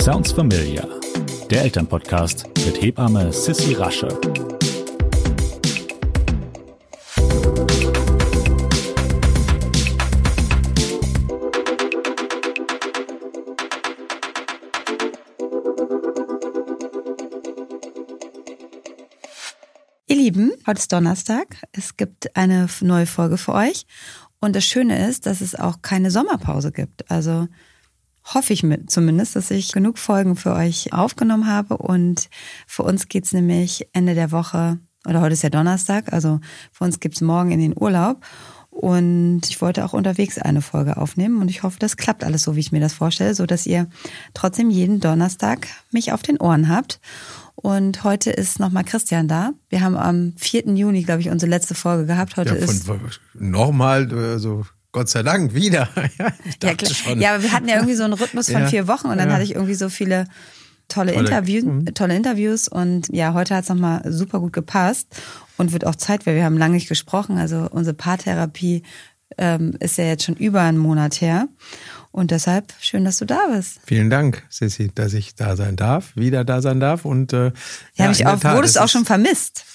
Sounds Familiar, der Elternpodcast mit Hebamme Sissi Rasche. Ihr Lieben, heute ist Donnerstag. Es gibt eine neue Folge für euch. Und das Schöne ist, dass es auch keine Sommerpause gibt. Also hoffe ich zumindest, dass ich genug Folgen für euch aufgenommen habe. Und für uns geht's nämlich Ende der Woche, oder heute ist ja Donnerstag, also für uns gibt's morgen in den Urlaub. Und ich wollte auch unterwegs eine Folge aufnehmen. Und ich hoffe, das klappt alles so, wie ich mir das vorstelle, so dass ihr trotzdem jeden Donnerstag mich auf den Ohren habt. Und heute ist nochmal Christian da. Wir haben am 4. Juni, glaube ich, unsere letzte Folge gehabt. Heute ist nochmal, so Gott sei Dank wieder. Ich dachte schon. Ja, aber wir hatten ja irgendwie so einen Rhythmus von 4 Wochen und dann hatte ich irgendwie so viele tolle Interviews. Und ja, heute hat es nochmal super gut gepasst und wird auch Zeit, weil wir haben lange nicht gesprochen. Also unsere Paartherapie ist ja jetzt schon über einen Monat her. Und deshalb schön, dass du da bist. Vielen Dank, Sissi, dass ich wieder da sein darf. Und wurdest auch schon vermisst.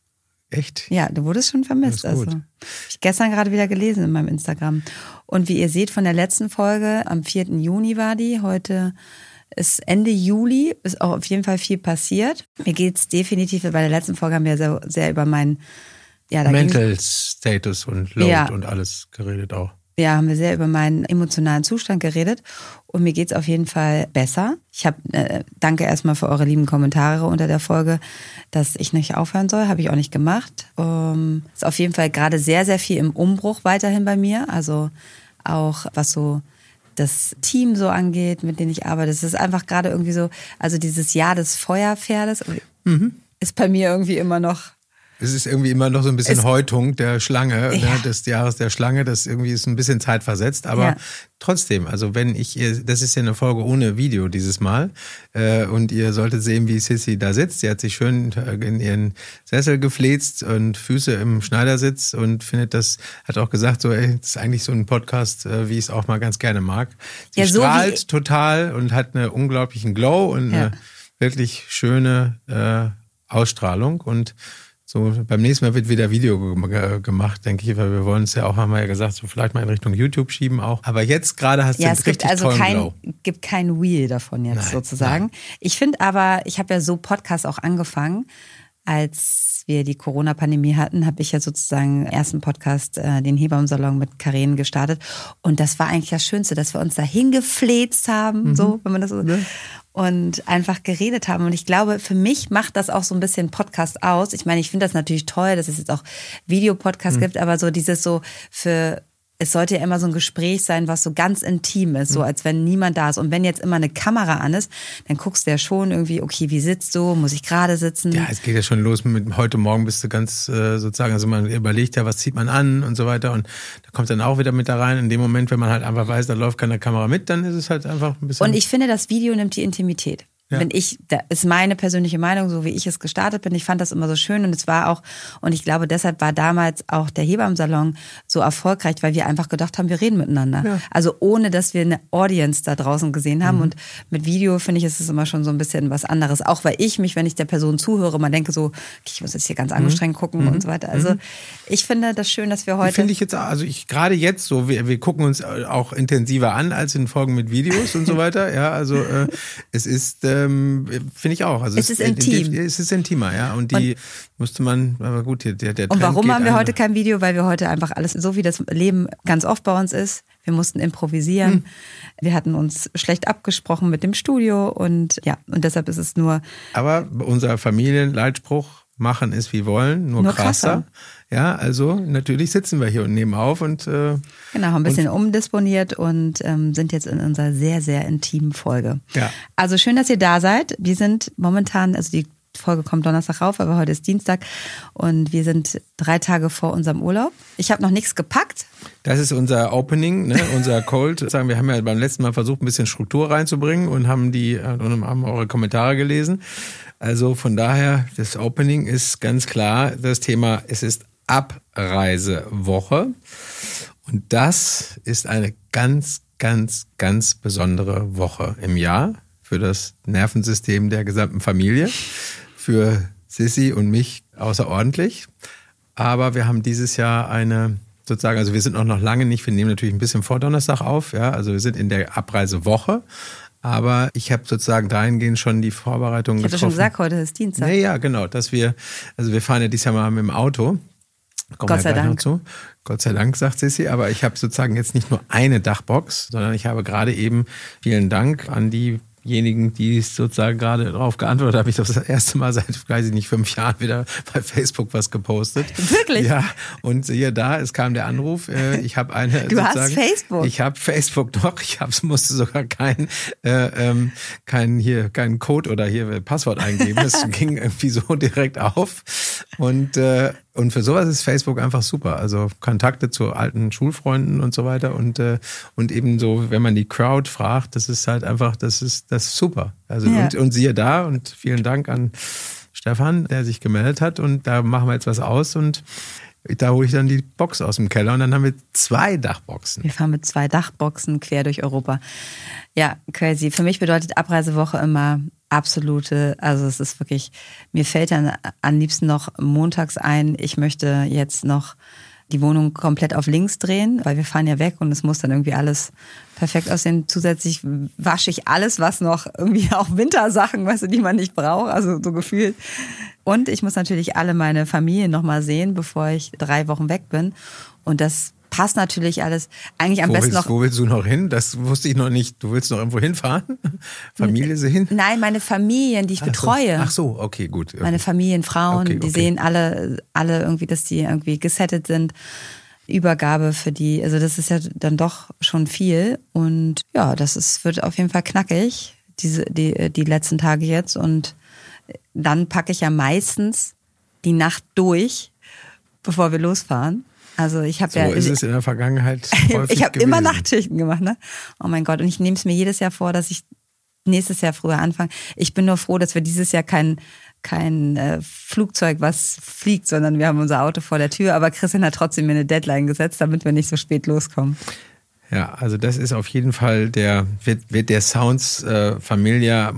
Echt? Ja, du wurdest schon vermisst. Also habe ich gestern gerade wieder gelesen in meinem Instagram. Und wie ihr seht von der letzten Folge, am 4. Juni war die. Heute ist Ende Juli, ist auch auf jeden Fall viel passiert. Mir geht's definitiv, bei der letzten Folge haben wir sehr, sehr über meinen Mental Status und Load und alles geredet auch. Ja, haben wir sehr über meinen emotionalen Zustand geredet und mir geht's auf jeden Fall besser. Ich danke erstmal für eure lieben Kommentare unter der Folge, dass ich nicht aufhören soll, habe ich auch nicht gemacht. Ist auf jeden Fall gerade sehr, sehr viel im Umbruch weiterhin bei mir, also auch was so das Team so angeht, mit dem ich arbeite. Es ist einfach gerade irgendwie so, also dieses Jahr des Feuerpferdes ist bei mir irgendwie immer noch. Es ist irgendwie immer noch so ein bisschen Häutung der Schlange, des Jahres der Schlange. Das irgendwie ist ein bisschen zeitversetzt. Aber trotzdem, also das ist ja eine Folge ohne Video dieses Mal. Und ihr solltet sehen, wie Sissi da sitzt. Sie hat sich schön in ihren Sessel gefläzt und Füße im Schneidersitz und hat auch gesagt, so, das ist eigentlich so ein Podcast, wie ich es auch mal ganz gerne mag. Sie strahlt total und hat einen unglaublichen Glow und eine wirklich schöne Ausstrahlung und so, beim nächsten Mal wird wieder Video gemacht, denke ich, weil wir wollen es ja auch, haben wir ja gesagt, so vielleicht mal in Richtung YouTube schieben auch. Aber jetzt gerade hast du einen richtig tollen Glow. Gibt kein Reel davon jetzt sozusagen. Nein. Ich finde aber, ich habe ja so Podcasts auch angefangen, als wir die Corona-Pandemie hatten, habe ich ja sozusagen den ersten Podcast, den Hebammensalon mit Karen gestartet. Und das war eigentlich das Schönste, dass wir uns da hingefläzt haben, so, wenn man das so und einfach geredet haben. Und ich glaube, für mich macht das auch so ein bisschen Podcast aus. Ich meine, ich finde das natürlich toll, dass es jetzt auch Videopodcasts gibt, aber so dieses es sollte ja immer so ein Gespräch sein, was so ganz intim ist, so als wenn niemand da ist. Und wenn jetzt immer eine Kamera an ist, dann guckst du ja schon irgendwie, okay, wie sitzt du? Muss ich gerade sitzen? Ja, es geht ja schon los mit heute Morgen bist du ganz sozusagen, also man überlegt ja, was zieht man an und so weiter. Und da kommt dann auch wieder mit da rein. In dem Moment, wenn man halt einfach weiß, da läuft keine Kamera mit, dann ist es halt einfach ein bisschen. Und ich finde, das Video nimmt die Intimität. Ja. Da ist meine persönliche Meinung, so wie ich es gestartet bin. Ich fand das immer so schön und es war auch, und ich glaube, deshalb war damals auch der Hebammensalon so erfolgreich, weil wir einfach gedacht haben, wir reden miteinander. Ja. Also ohne, dass wir eine Audience da draußen gesehen haben. Und mit Video, finde ich, ist es immer schon so ein bisschen was anderes. Auch weil ich mich, wenn ich der Person zuhöre, mal denke so, okay, ich muss jetzt hier ganz angestrengt gucken und so weiter. Also ich finde das schön, dass wir heute. Finde ich jetzt, also gerade jetzt so, wir gucken uns auch intensiver an als in Folgen mit Videos und so weiter. Ja, also es ist finde ich auch. Also es ist intim. Es ist intimer, ja. Und musste man, aber gut, der Trend. Und warum haben wir heute kein Video? Weil wir heute einfach alles, so wie das Leben ganz oft bei uns ist, wir mussten improvisieren. Wir hatten uns schlecht abgesprochen mit dem Studio und deshalb ist es nur. Aber unser Familienleitspruch, machen ist wie wollen, nur krasser. Ja, also natürlich sitzen wir hier und nehmen auf und genau, haben ein bisschen umdisponiert und sind jetzt in unserer sehr, sehr intimen Folge. Ja. Also schön, dass ihr da seid. Wir sind momentan, also die Folge kommt Donnerstag rauf, aber heute ist Dienstag und wir sind 3 Tage vor unserem Urlaub. Ich habe noch nichts gepackt. Das ist unser Opening, ne? Unser Cold. Wir haben ja beim letzten Mal versucht, ein bisschen Struktur reinzubringen und haben eure Kommentare gelesen. Also von daher, das Opening ist ganz klar das Thema, es ist Abreisewoche und das ist eine ganz, ganz, ganz besondere Woche im Jahr für das Nervensystem der gesamten Familie. Für Sissi und mich außerordentlich. Aber wir haben dieses Jahr sozusagen, also wir sind noch lange nicht, wir nehmen natürlich ein bisschen vor Donnerstag auf, ja, also wir sind in der Abreisewoche. Aber ich habe sozusagen dahingehend schon die Vorbereitungen getroffen. Ich habe schon gesagt, heute ist Dienstag. Ja, genau, wir fahren ja dieses Jahr mal mit dem Auto. Gott sei Dank. Noch zu. Gott sei Dank, sagt Sissi. Aber ich habe sozusagen jetzt nicht nur eine Dachbox, sondern ich habe gerade eben, vielen Dank an diejenigen, die sozusagen gerade darauf geantwortet haben. Ich habe das erste Mal seit, weiß ich nicht, 5 Jahren wieder bei Facebook was gepostet. Wirklich? Ja, und siehe da, es kam der Anruf. Ich habe eine. Du hast Facebook? Ich habe Facebook doch. Musste sogar keinen Code oder hier Passwort eingeben. Das ging irgendwie so direkt auf. Und für sowas ist Facebook einfach super. Also Kontakte zu alten Schulfreunden und so weiter. Und eben so, wenn man die Crowd fragt, das ist halt einfach, das ist super. Also ja. Und siehe da, und vielen Dank an Stefan, der sich gemeldet hat. Und da machen wir jetzt was aus und da hole ich dann die Box aus dem Keller und dann haben wir 2 Dachboxen. Wir fahren mit 2 Dachboxen quer durch Europa. Ja, crazy. Für mich bedeutet Abreisewoche immer absolute, also es ist wirklich, mir fällt dann am liebsten noch montags ein, ich möchte jetzt noch die Wohnung komplett auf links drehen, weil wir fahren ja weg und es muss dann irgendwie alles perfekt aussehen. Zusätzlich wasche ich alles, was noch irgendwie auch Wintersachen, weißt du, die man nicht braucht, also so gefühlt. Und ich muss natürlich alle meine Familie nochmal sehen, bevor ich 3 Wochen weg bin. Und das passt natürlich alles. Eigentlich am besten noch. Wo willst du noch hin? Das wusste ich noch nicht. Du willst noch irgendwo hinfahren? Familie sehen? Nein, meine Familien, die ich betreue. Ach so, okay, gut. Meine Familienfrauen, okay. Die sehen alle irgendwie, dass die irgendwie gesettet sind. Übergabe für die, also das ist ja dann doch schon viel. Und ja, wird auf jeden Fall knackig, die letzten Tage jetzt. Und dann packe ich ja meistens die Nacht durch, bevor wir losfahren. Also ich habe so ist es in der Vergangenheit häufig ich habe immer Nachtschichten gemacht, ne? Oh mein Gott, und ich nehme es mir jedes Jahr vor, dass ich nächstes Jahr früher anfange. Ich bin nur froh, dass wir dieses Jahr kein Flugzeug, was fliegt, sondern wir haben unser Auto vor der Tür. Aber Christian hat trotzdem mir eine Deadline gesetzt, damit wir nicht so spät loskommen. Ja, also das ist auf jeden Fall wird der Sounds Familia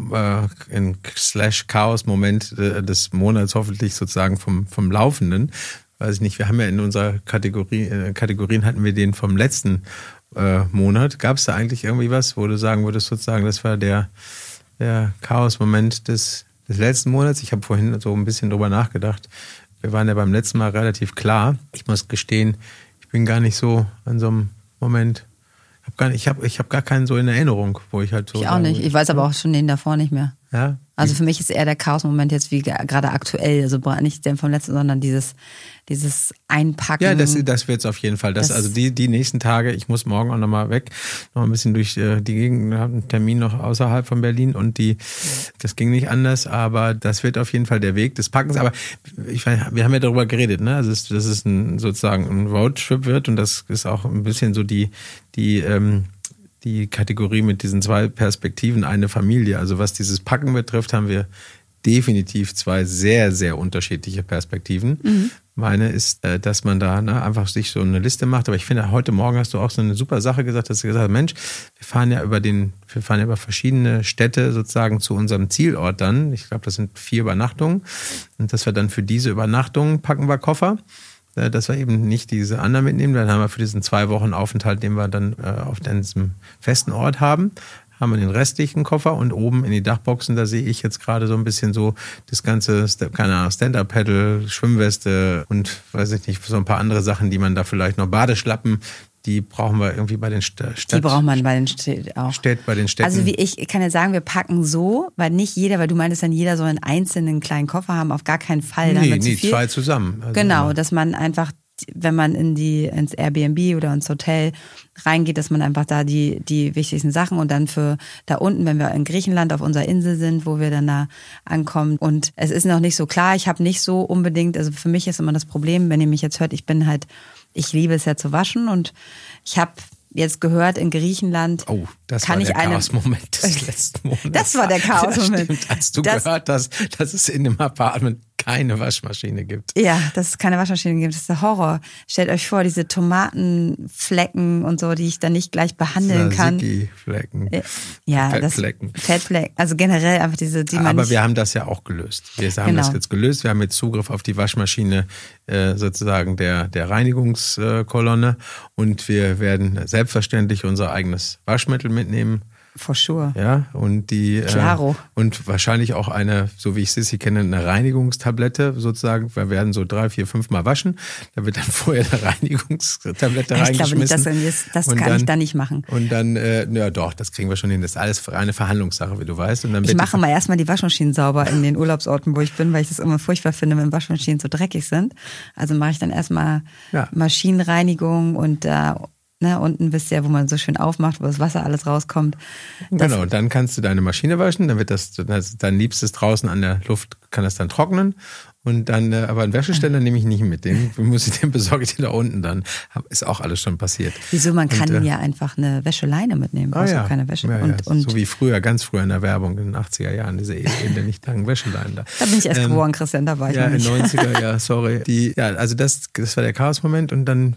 / Chaos-Moment des Monats hoffentlich sozusagen vom Laufenden. Weiß ich nicht, wir haben ja in unserer Kategorien hatten wir den vom letzten Monat. Gab es da eigentlich irgendwie was, wo du sagen würdest, sozusagen, das war der Chaos-Moment des letzten Monats? Ich habe vorhin so ein bisschen drüber nachgedacht. Wir waren ja beim letzten Mal relativ klar. Ich muss gestehen, ich bin gar nicht so an so einem Moment. Ich hab gar keinen so in Erinnerung, wo ich halt so. Ich auch nicht. Ich weiß aber auch schon den davor nicht mehr. Ja. Also für mich ist eher der Chaos-Moment jetzt wie gerade aktuell, also nicht der vom letzten, sondern dieses Einpacken. Ja, das wird es auf jeden Fall. Also die nächsten Tage, ich muss morgen auch nochmal weg, noch ein bisschen durch die Gegend, habe einen Termin noch außerhalb von Berlin und das ging nicht anders, aber das wird auf jeden Fall der Weg des Packens. Aber wir haben ja darüber geredet, ne? Also dass es sozusagen ein Roadtrip wird und das ist auch ein bisschen so die Kategorie mit diesen 2 Perspektiven, eine Familie. Also was dieses Packen betrifft, haben wir definitiv 2 sehr, sehr unterschiedliche Perspektiven. Mhm. Meine ist, dass man da einfach sich so eine Liste macht. Aber ich finde, heute Morgen hast du auch so eine super Sache gesagt, dass du gesagt hast, Mensch, wir fahren ja über verschiedene Städte sozusagen zu unserem Zielort dann. Ich glaube, das sind 4 Übernachtungen. Und dass wir dann für diese Übernachtungen packen wir Koffer. Dass wir eben nicht diese anderen mitnehmen. Dann haben wir für diesen 2 Wochen Aufenthalt, den wir dann auf diesem festen Ort haben wir den restlichen Koffer und oben in die Dachboxen, da sehe ich jetzt gerade so ein bisschen so das ganze, keine Ahnung, Stand-Up-Paddle, Schwimmweste und weiß ich nicht, so ein paar andere Sachen, die man da vielleicht noch, Badeschlappen, die brauchen wir irgendwie bei den Städten. Die braucht man bei den Städten auch. Bei den Städten. Also ich kann ja sagen, wir packen so, weil du meintest dann, jeder soll einen einzelnen kleinen Koffer haben, auf gar keinen Fall. Nee, 2 zusammen. Also genau, dass man einfach, wenn man ins Airbnb oder ins Hotel reingeht, dass man einfach da die wichtigsten Sachen und dann für da unten, wenn wir in Griechenland auf unserer Insel sind, wo wir dann da ankommen. Und es ist noch nicht so klar, ich habe nicht so unbedingt, also für mich ist immer das Problem, wenn ihr mich jetzt hört, ich liebe es ja zu waschen und ich habe jetzt gehört, in Griechenland das war der Chaos-Moment des letzten Monats. Das war der Chaos-Moment. Als du gehört hast, dass es in dem Apartment keine Waschmaschine gibt. Ja, dass es keine Waschmaschine gibt, das ist der Horror. Stellt euch vor, diese Tomatenflecken und so, die ich dann nicht gleich behandeln kann. Flecken. Ja, Fettflecken. Fettflecken. Also generell einfach diese, die man Aber nicht... wir haben das ja auch gelöst. Wir haben das jetzt gelöst. Wir haben jetzt Zugriff auf die Waschmaschine sozusagen der Reinigungskolonne und wir werden selbstverständlich unser eigenes Waschmittel mitnehmen. For sure. Ja, und die Claro. Und wahrscheinlich auch eine, so wie ich Sissi kenne, eine Reinigungstablette sozusagen. Wir werden so 3, 4, 5 Mal waschen. Da wird dann vorher eine Reinigungstablette reingeschmissen. Ich glaube nicht, das kann ich da nicht machen. Und dann, ja doch, das kriegen wir schon hin. Das ist alles eine Verhandlungssache, wie du weißt. Und dann ich mache mal erstmal die Waschmaschinen sauber in den Urlaubsorten, wo ich bin, weil ich das immer furchtbar finde, wenn Waschmaschinen so dreckig sind. Also mache ich dann erstmal Maschinenreinigung und unten wisst ihr, wo man so schön aufmacht, wo das Wasser alles rauskommt. Genau, und dann kannst du deine Maschine waschen, dann wird dein Liebstes draußen an der Luft, kann das dann trocknen. Und dann, aber einen Wäscheständer nehme ich nicht mit. Den besorge ich dir da unten dann. Ist auch alles schon passiert. Wieso? Man kann ja einfach eine Wäscheleine mitnehmen. Brauchst du keine Wäsche. Ja, und so wie früher, ganz früher in der Werbung in den 80er Jahren, diese nicht langen Wäscheleinen da. Da bin ich erst geboren, Christian, da war ich noch nicht. Ja, in den 90er, sorry. Also das war der Chaos-Moment und dann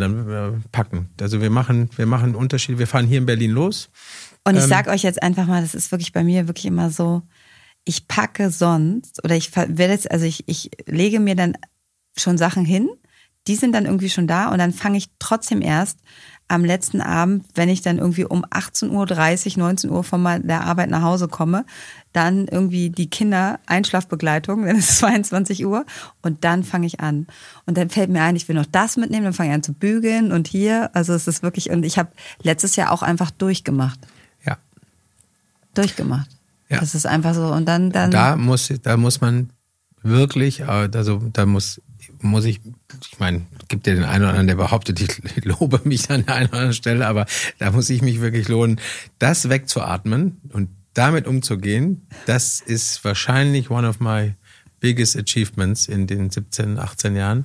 packen. Also wir machen Unterschiede. Wir fahren hier in Berlin los. Und ich sag euch jetzt einfach mal, das ist wirklich bei mir wirklich immer so, ich packe sonst oder ich lege mir dann schon Sachen hin, die sind dann irgendwie schon da und dann fange ich trotzdem erst am letzten Abend, wenn ich dann irgendwie um 18:30 Uhr, 19 Uhr von der Arbeit nach Hause komme, dann irgendwie die Kinder, Einschlafbegleitung, dann ist es 22 Uhr und dann fange ich an. Und dann fällt mir ein, ich will noch das mitnehmen, dann fange ich an zu bügeln und hier, also es ist wirklich, und ich habe letztes Jahr auch einfach durchgemacht. Ja. Durchgemacht. Ja. Das ist einfach so. Und dann. Da muss man wirklich, also da muss ich meine, gibt ja den einen oder anderen, der behauptet, ich lobe mich an der einen oder anderen Stelle, aber da muss ich mich wirklich lohnen, das wegzuatmen und damit umzugehen. Das ist wahrscheinlich one of my biggest achievements in den 17, 18 Jahren.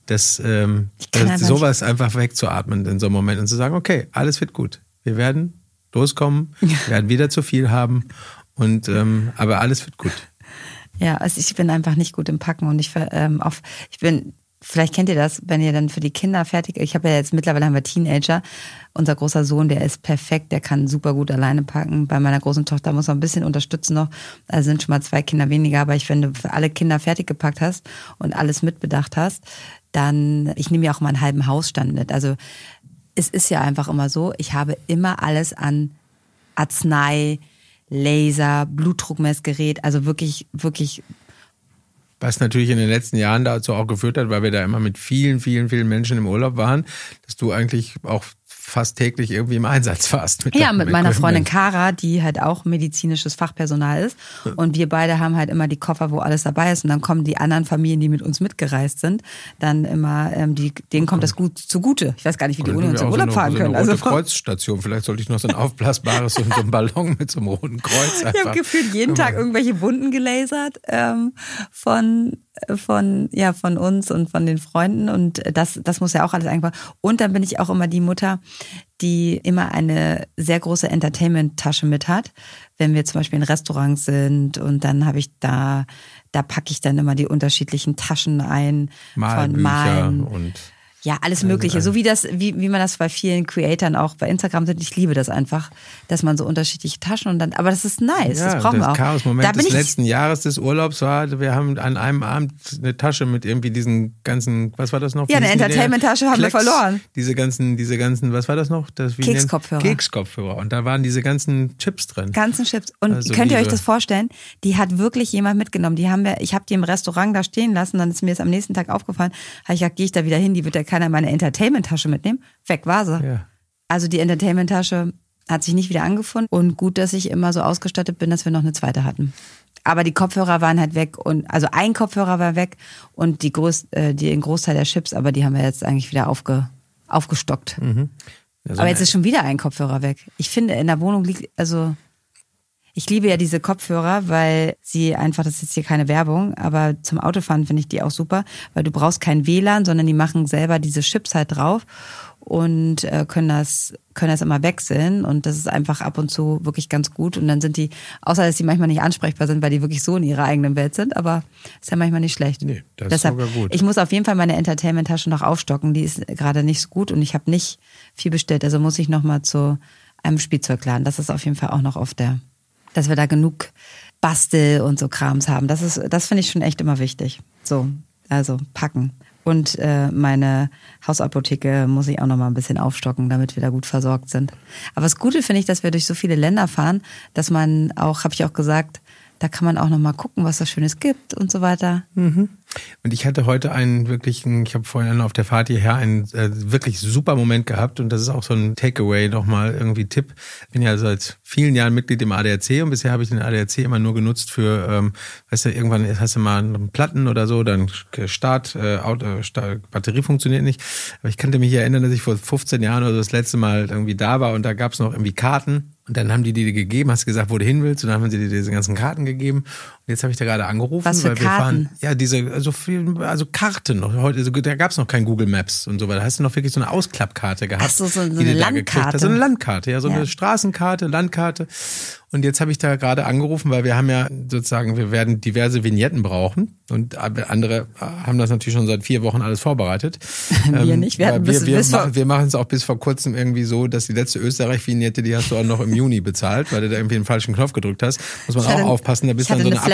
Sowas einfach wegzuatmen in so einem Moment und zu sagen, okay, alles wird gut. Wir werden loskommen, wir werden wieder zu viel haben. Aber alles wird gut. Ja, also ich bin einfach nicht gut im Packen und vielleicht kennt ihr das, wenn ihr dann für die Kinder ich habe ja jetzt mittlerweile haben wir Teenager. Unser großer Sohn, der ist perfekt, der kann super gut alleine packen. Bei meiner großen Tochter muss man ein bisschen unterstützen noch. Also sind schon mal 2 Kinder weniger, aber wenn du für alle Kinder fertig gepackt hast und alles mitbedacht hast, dann, ich nehme ja auch mal einen halben Hausstand mit. Also es ist ja einfach immer so, ich habe immer alles an Arznei, Laser, Blutdruckmessgerät, also wirklich, wirklich. Was natürlich in den letzten Jahren dazu auch geführt hat, weil wir da immer mit vielen, vielen, vielen Menschen im Urlaub waren, dass du eigentlich auch fast täglich irgendwie im Einsatz warst. Mit meiner Freundin Cara, die halt auch medizinisches Fachpersonal ist. Und wir beide haben halt immer die Koffer, wo alles dabei ist. Und dann kommen die anderen Familien, die mit uns mitgereist sind, dann immer, denen kommt das gut zugute. Ich weiß gar nicht, wie die ohne uns im Urlaub fahren können. So eine rote Kreuzstation. Vielleicht sollte ich noch so ein aufblasbares, so ein Ballon mit so einem roten Kreuz einfach. Ich habe gefühlt jeden Tag irgendwelche Wunden gelasert von uns und von den Freunden und das muss ja auch alles einfach. Und dann bin ich auch immer die Mutter, die immer eine sehr große Entertainment-Tasche mit hat, wenn wir zum Beispiel in Restaurants sind und dann habe ich da packe ich dann immer die unterschiedlichen Taschen ein von Malen und ja, alles Mögliche. So wie man das bei vielen Creatoren auch bei Instagram sieht. Ich liebe das einfach, dass man so unterschiedliche Taschen und dann, aber das ist nice, das brauchen wir auch. Das Chaos-Moment des letzten Jahres des Urlaubs war, wir haben an einem Abend eine Tasche mit irgendwie diesen ganzen, was war das noch? Ja, eine Entertainment-Tasche haben wir verloren. Diese ganzen, was war das noch? Kekskopfhörer. Und da waren diese ganzen Chips drin. Ganzen Chips. Und also könnt ihr euch das vorstellen? Die hat wirklich jemand mitgenommen. Ich habe die im Restaurant da stehen lassen, dann ist mir das am nächsten Tag aufgefallen. Habe ich gesagt, gehe ich da wieder hin, die wird ja keiner meine Entertainment-Tasche mitnehmen. Weg war sie. Ja. Also die Entertainment-Tasche hat sich nicht wieder angefunden. Und gut, dass ich immer so ausgestattet bin, dass wir noch eine zweite hatten. Aber die Kopfhörer waren halt weg. Also ein Kopfhörer war weg und den Großteil der Chips, aber die haben wir jetzt eigentlich wieder aufgestockt. Mhm. Also aber jetzt ist schon wieder ein Kopfhörer weg. Ich finde, in der Wohnung ich liebe ja diese Kopfhörer, weil sie einfach, das ist jetzt hier keine Werbung, aber zum Autofahren finde ich die auch super, weil du brauchst kein WLAN, sondern die machen selber diese Chips halt drauf und können das immer wechseln und das ist einfach ab und zu wirklich ganz gut und dann sind die, außer dass die manchmal nicht ansprechbar sind, weil die wirklich so in ihrer eigenen Welt sind, aber ist ja manchmal nicht schlecht. Nee, das Deshalb, ist sogar gut. Ich muss auf jeden Fall meine Entertainment-Tasche noch aufstocken, die ist gerade nicht so gut und ich habe nicht viel bestellt, also muss ich nochmal zu einem Spielzeugladen, das ist auf jeden Fall auch noch dass wir da genug Bastel und so Krams haben, das finde ich schon echt immer wichtig. So, also packen. Und meine Hausapotheke muss ich auch noch mal ein bisschen aufstocken, damit wir da gut versorgt sind. Aber das Gute finde ich, dass wir durch so viele Länder fahren, dass man auch, habe ich auch gesagt, da kann man auch noch mal gucken, was da Schönes gibt und so weiter. Mhm. Und ich hatte heute ich habe vorhin auf der Fahrt hierher einen wirklich super Moment gehabt und das ist auch so ein Takeaway nochmal irgendwie Tipp. Ich bin ja seit vielen Jahren Mitglied im ADAC und bisher habe ich den ADAC immer nur genutzt für, weißt du, irgendwann hast du mal einen Platten oder so, dann Batterie funktioniert nicht. Aber ich kannte mich erinnern, dass ich vor 15 Jahren oder so das letzte Mal irgendwie da war und da gab es noch irgendwie Karten. Und dann haben die dir gegeben, hast gesagt, wo du hin willst, und dann haben sie dir diese ganzen Karten gegeben. Und jetzt habe ich da gerade angerufen, was für weil wir Karten? fahren, also Karten noch heute, da gab es noch kein Google Maps und so weiter. Da hast du noch wirklich so eine Ausklappkarte gehabt. Ach so eine Landkarte. So eine Landkarte, ja, so eine Straßenkarte, Landkarte. Und jetzt habe ich da gerade angerufen, weil wir haben ja sozusagen, wir werden diverse Vignetten brauchen. Und andere haben das natürlich schon seit 4 Wochen alles vorbereitet. Wir nicht. Wir machen es auch bis vor kurzem irgendwie so, dass die letzte Österreich-Vignette, die hast du auch noch im Juni bezahlt, weil du da irgendwie den falschen Knopf gedrückt hast. Muss man auch aufpassen, da bist du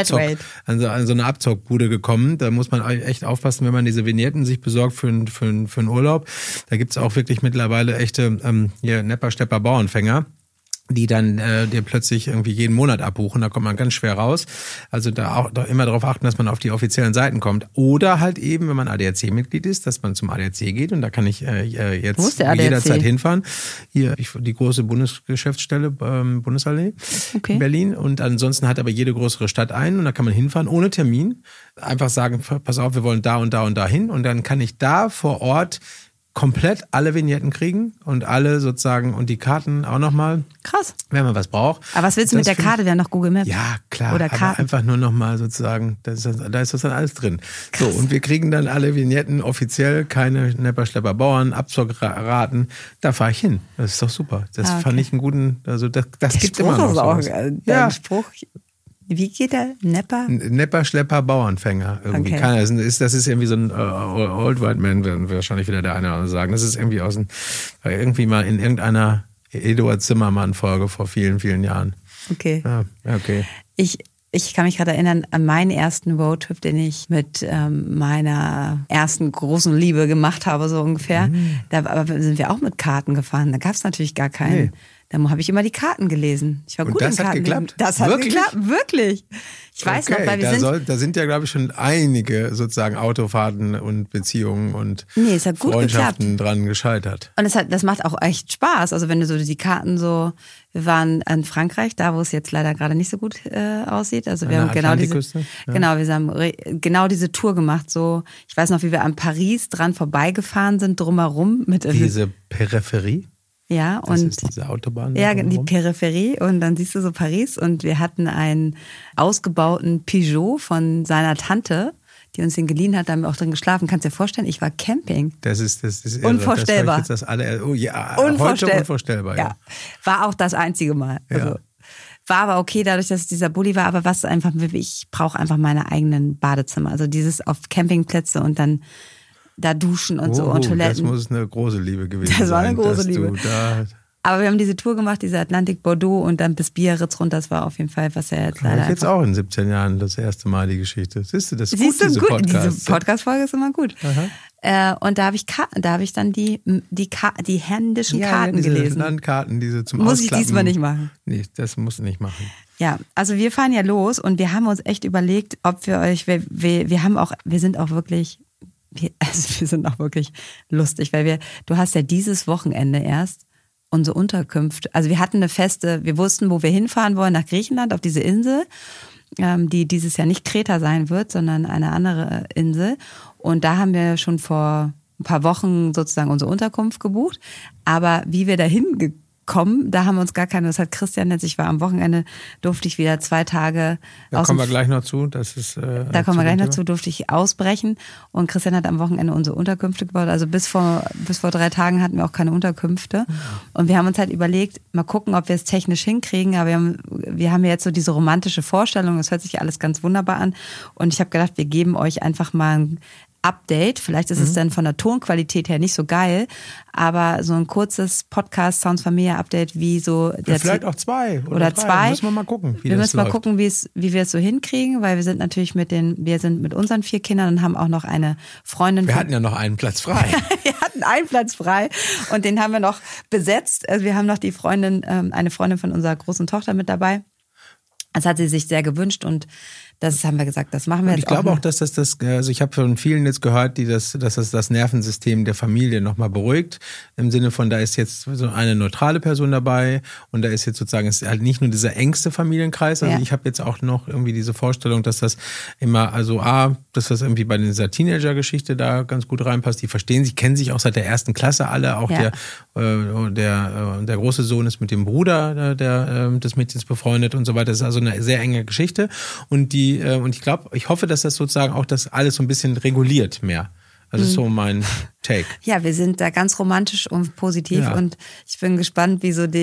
an so eine Abzockbude gekommen. Da muss man echt aufpassen, wenn man diese Vignetten sich besorgt für einen Urlaub. Da gibt's auch wirklich mittlerweile echte Nepper-Stepper Bauernfänger, die dann dir plötzlich irgendwie jeden Monat abbuchen, da kommt man ganz schwer raus. Also da auch immer darauf achten, dass man auf die offiziellen Seiten kommt. Oder halt eben, wenn man ADAC-Mitglied ist, dass man zum ADAC geht und da kann ich jetzt jederzeit hinfahren. Hier die große Bundesgeschäftsstelle Bundesallee in Berlin und ansonsten hat aber jede größere Stadt einen und da kann man hinfahren ohne Termin. Einfach sagen, pass auf, wir wollen da und da und da hin und dann kann ich da vor Ort komplett alle Vignetten kriegen und alle sozusagen und die Karten auch nochmal. Krass. Wenn man was braucht. Aber was willst du mit der Karte? Wir haben noch Google Maps. Ja, klar. Oder aber einfach nur nochmal sozusagen, da ist das dann alles drin. Krass. So, und wir kriegen dann alle Vignetten offiziell, keine Nepper-Schlepper Bauern, Abzockraten. Da fahre ich hin. Das ist doch super. Das fand ich einen guten, also das gibt immer noch sowas. Dein Spruch. Wie geht der? Nepper, Schlepper, Bauernfänger. Irgendwie. Okay. Das ist irgendwie so ein Old White Man, werden wahrscheinlich wieder der eine oder andere sagen. Das ist irgendwie irgendwie mal in irgendeiner Eduard Zimmermann-Folge vor vielen, vielen Jahren. Okay. Ja, okay. Ich kann mich gerade erinnern an meinen ersten Roadtrip, den ich mit meiner ersten großen Liebe gemacht habe, so ungefähr. Da sind wir auch mit Karten gefahren. Da gab es natürlich gar keinen. Nee. Da habe ich immer die Karten gelesen. Ich war gut in Karten. Das hat geklappt? Das hat geklappt, wirklich. Ich weiß noch, weil da sind ja, glaube ich, schon einige sozusagen Autofahrten und Beziehungen und es hat gut Freundschaften dran gescheitert. Und das macht auch echt Spaß. Also wenn du so die Karten wir waren in Frankreich, da wo es jetzt leider gerade nicht so gut aussieht. Also wir haben wir haben genau diese Tour gemacht. So, ich weiß noch, wie wir an Paris dran vorbeigefahren sind, drumherum mit diese Peripherie. Ja, das ist diese Autobahn. Ja, die Peripherie und dann siehst du so Paris und wir hatten einen ausgebauten Peugeot von seiner Tante, die uns den geliehen hat, da haben wir auch drin geschlafen. Kannst du dir vorstellen, ich war Camping. Das ist irre. Unvorstellbar. Heute unvorstellbar. Ja. War auch das einzige Mal. Also, war aber okay, dadurch, dass es dieser Bulli war, aber ich brauche einfach meine eigenen Badezimmer. Also dieses auf Campingplätze und dann da duschen und so und Toiletten. Das muss eine große Liebe gewesen sein. Das war eine große Liebe. Aber wir haben diese Tour gemacht, diese Atlantik Bordeaux und dann bis Biarritz runter. Das war auf jeden Fall, was ja jetzt leider ich jetzt auch in 17 Jahren das erste Mal die Geschichte. Siehst du, das ist gut, diese Podcast. Diese Podcast-Folge ist immer gut. Und da habe ich dann die händischen Karten gelesen. Landkarten, diese zum Muss Ausklappen. Ich diesmal nicht machen. Nee, das muss ich nicht machen. Ja, also wir fahren ja los und wir haben uns echt überlegt, ob wir euch, wir sind auch wirklich lustig, weil du hast ja dieses Wochenende erst unsere Unterkünfte, also wir hatten wir wussten, wo wir hinfahren wollen, nach Griechenland, auf diese Insel, die dieses Jahr nicht Kreta sein wird, sondern eine andere Insel. Und da haben wir schon vor ein paar Wochen sozusagen unsere Unterkunft gebucht. Aber wie wir dahin kommen. Da haben wir uns gar keine, das hat Christian jetzt, ich war am Wochenende, durfte ich wieder 2 Tage Da kommen wir gleich noch zu. Da kommen wir gleich noch zu, durfte ich ausbrechen. Und Christian hat am Wochenende unsere Unterkünfte gebaut. Also bis vor 3 Tagen hatten wir auch keine Unterkünfte. Und wir haben uns halt überlegt, mal gucken, ob wir es technisch hinkriegen. Aber wir haben jetzt so diese romantische Vorstellung, das hört sich alles ganz wunderbar an. Und ich habe gedacht, wir geben euch einfach mal ein Update. Vielleicht ist es dann von der Tonqualität her nicht so geil, aber so ein kurzes Podcast Sounds Familia Update, wie so der vielleicht auch 2 oder 3. 2. Müssen wir mal gucken, wir müssen mal gucken, wie wir es so hinkriegen, weil wir sind natürlich mit unseren 4 Kindern und haben auch noch eine Freundin. Wir hatten ja noch einen Platz frei. Wir hatten einen Platz frei und den haben wir noch besetzt. Also wir haben noch die Freundin, eine Freundin von unserer großen Tochter mit dabei. Das hat sie sich sehr gewünscht und das haben wir gesagt, das machen wir und jetzt ich glaube auch auch, dass also ich habe von vielen jetzt gehört, dass das Nervensystem der Familie nochmal beruhigt. Im Sinne von, da ist jetzt so eine neutrale Person dabei und da ist jetzt sozusagen, es ist halt nicht nur dieser engste Familienkreis. Also ich habe jetzt auch noch irgendwie diese Vorstellung, dass das immer, dass das irgendwie bei dieser Teenager-Geschichte da ganz gut reinpasst. Die verstehen sich, kennen sich auch seit der 1. Klasse alle. Auch der große Sohn ist mit dem Bruder des Mädchens befreundet und so weiter. Das ist also eine sehr enge Geschichte und ich hoffe, dass das sozusagen auch das alles so ein bisschen reguliert mehr. Das ist so mein Take. Ja, wir sind da ganz romantisch und positiv und ich bin gespannt,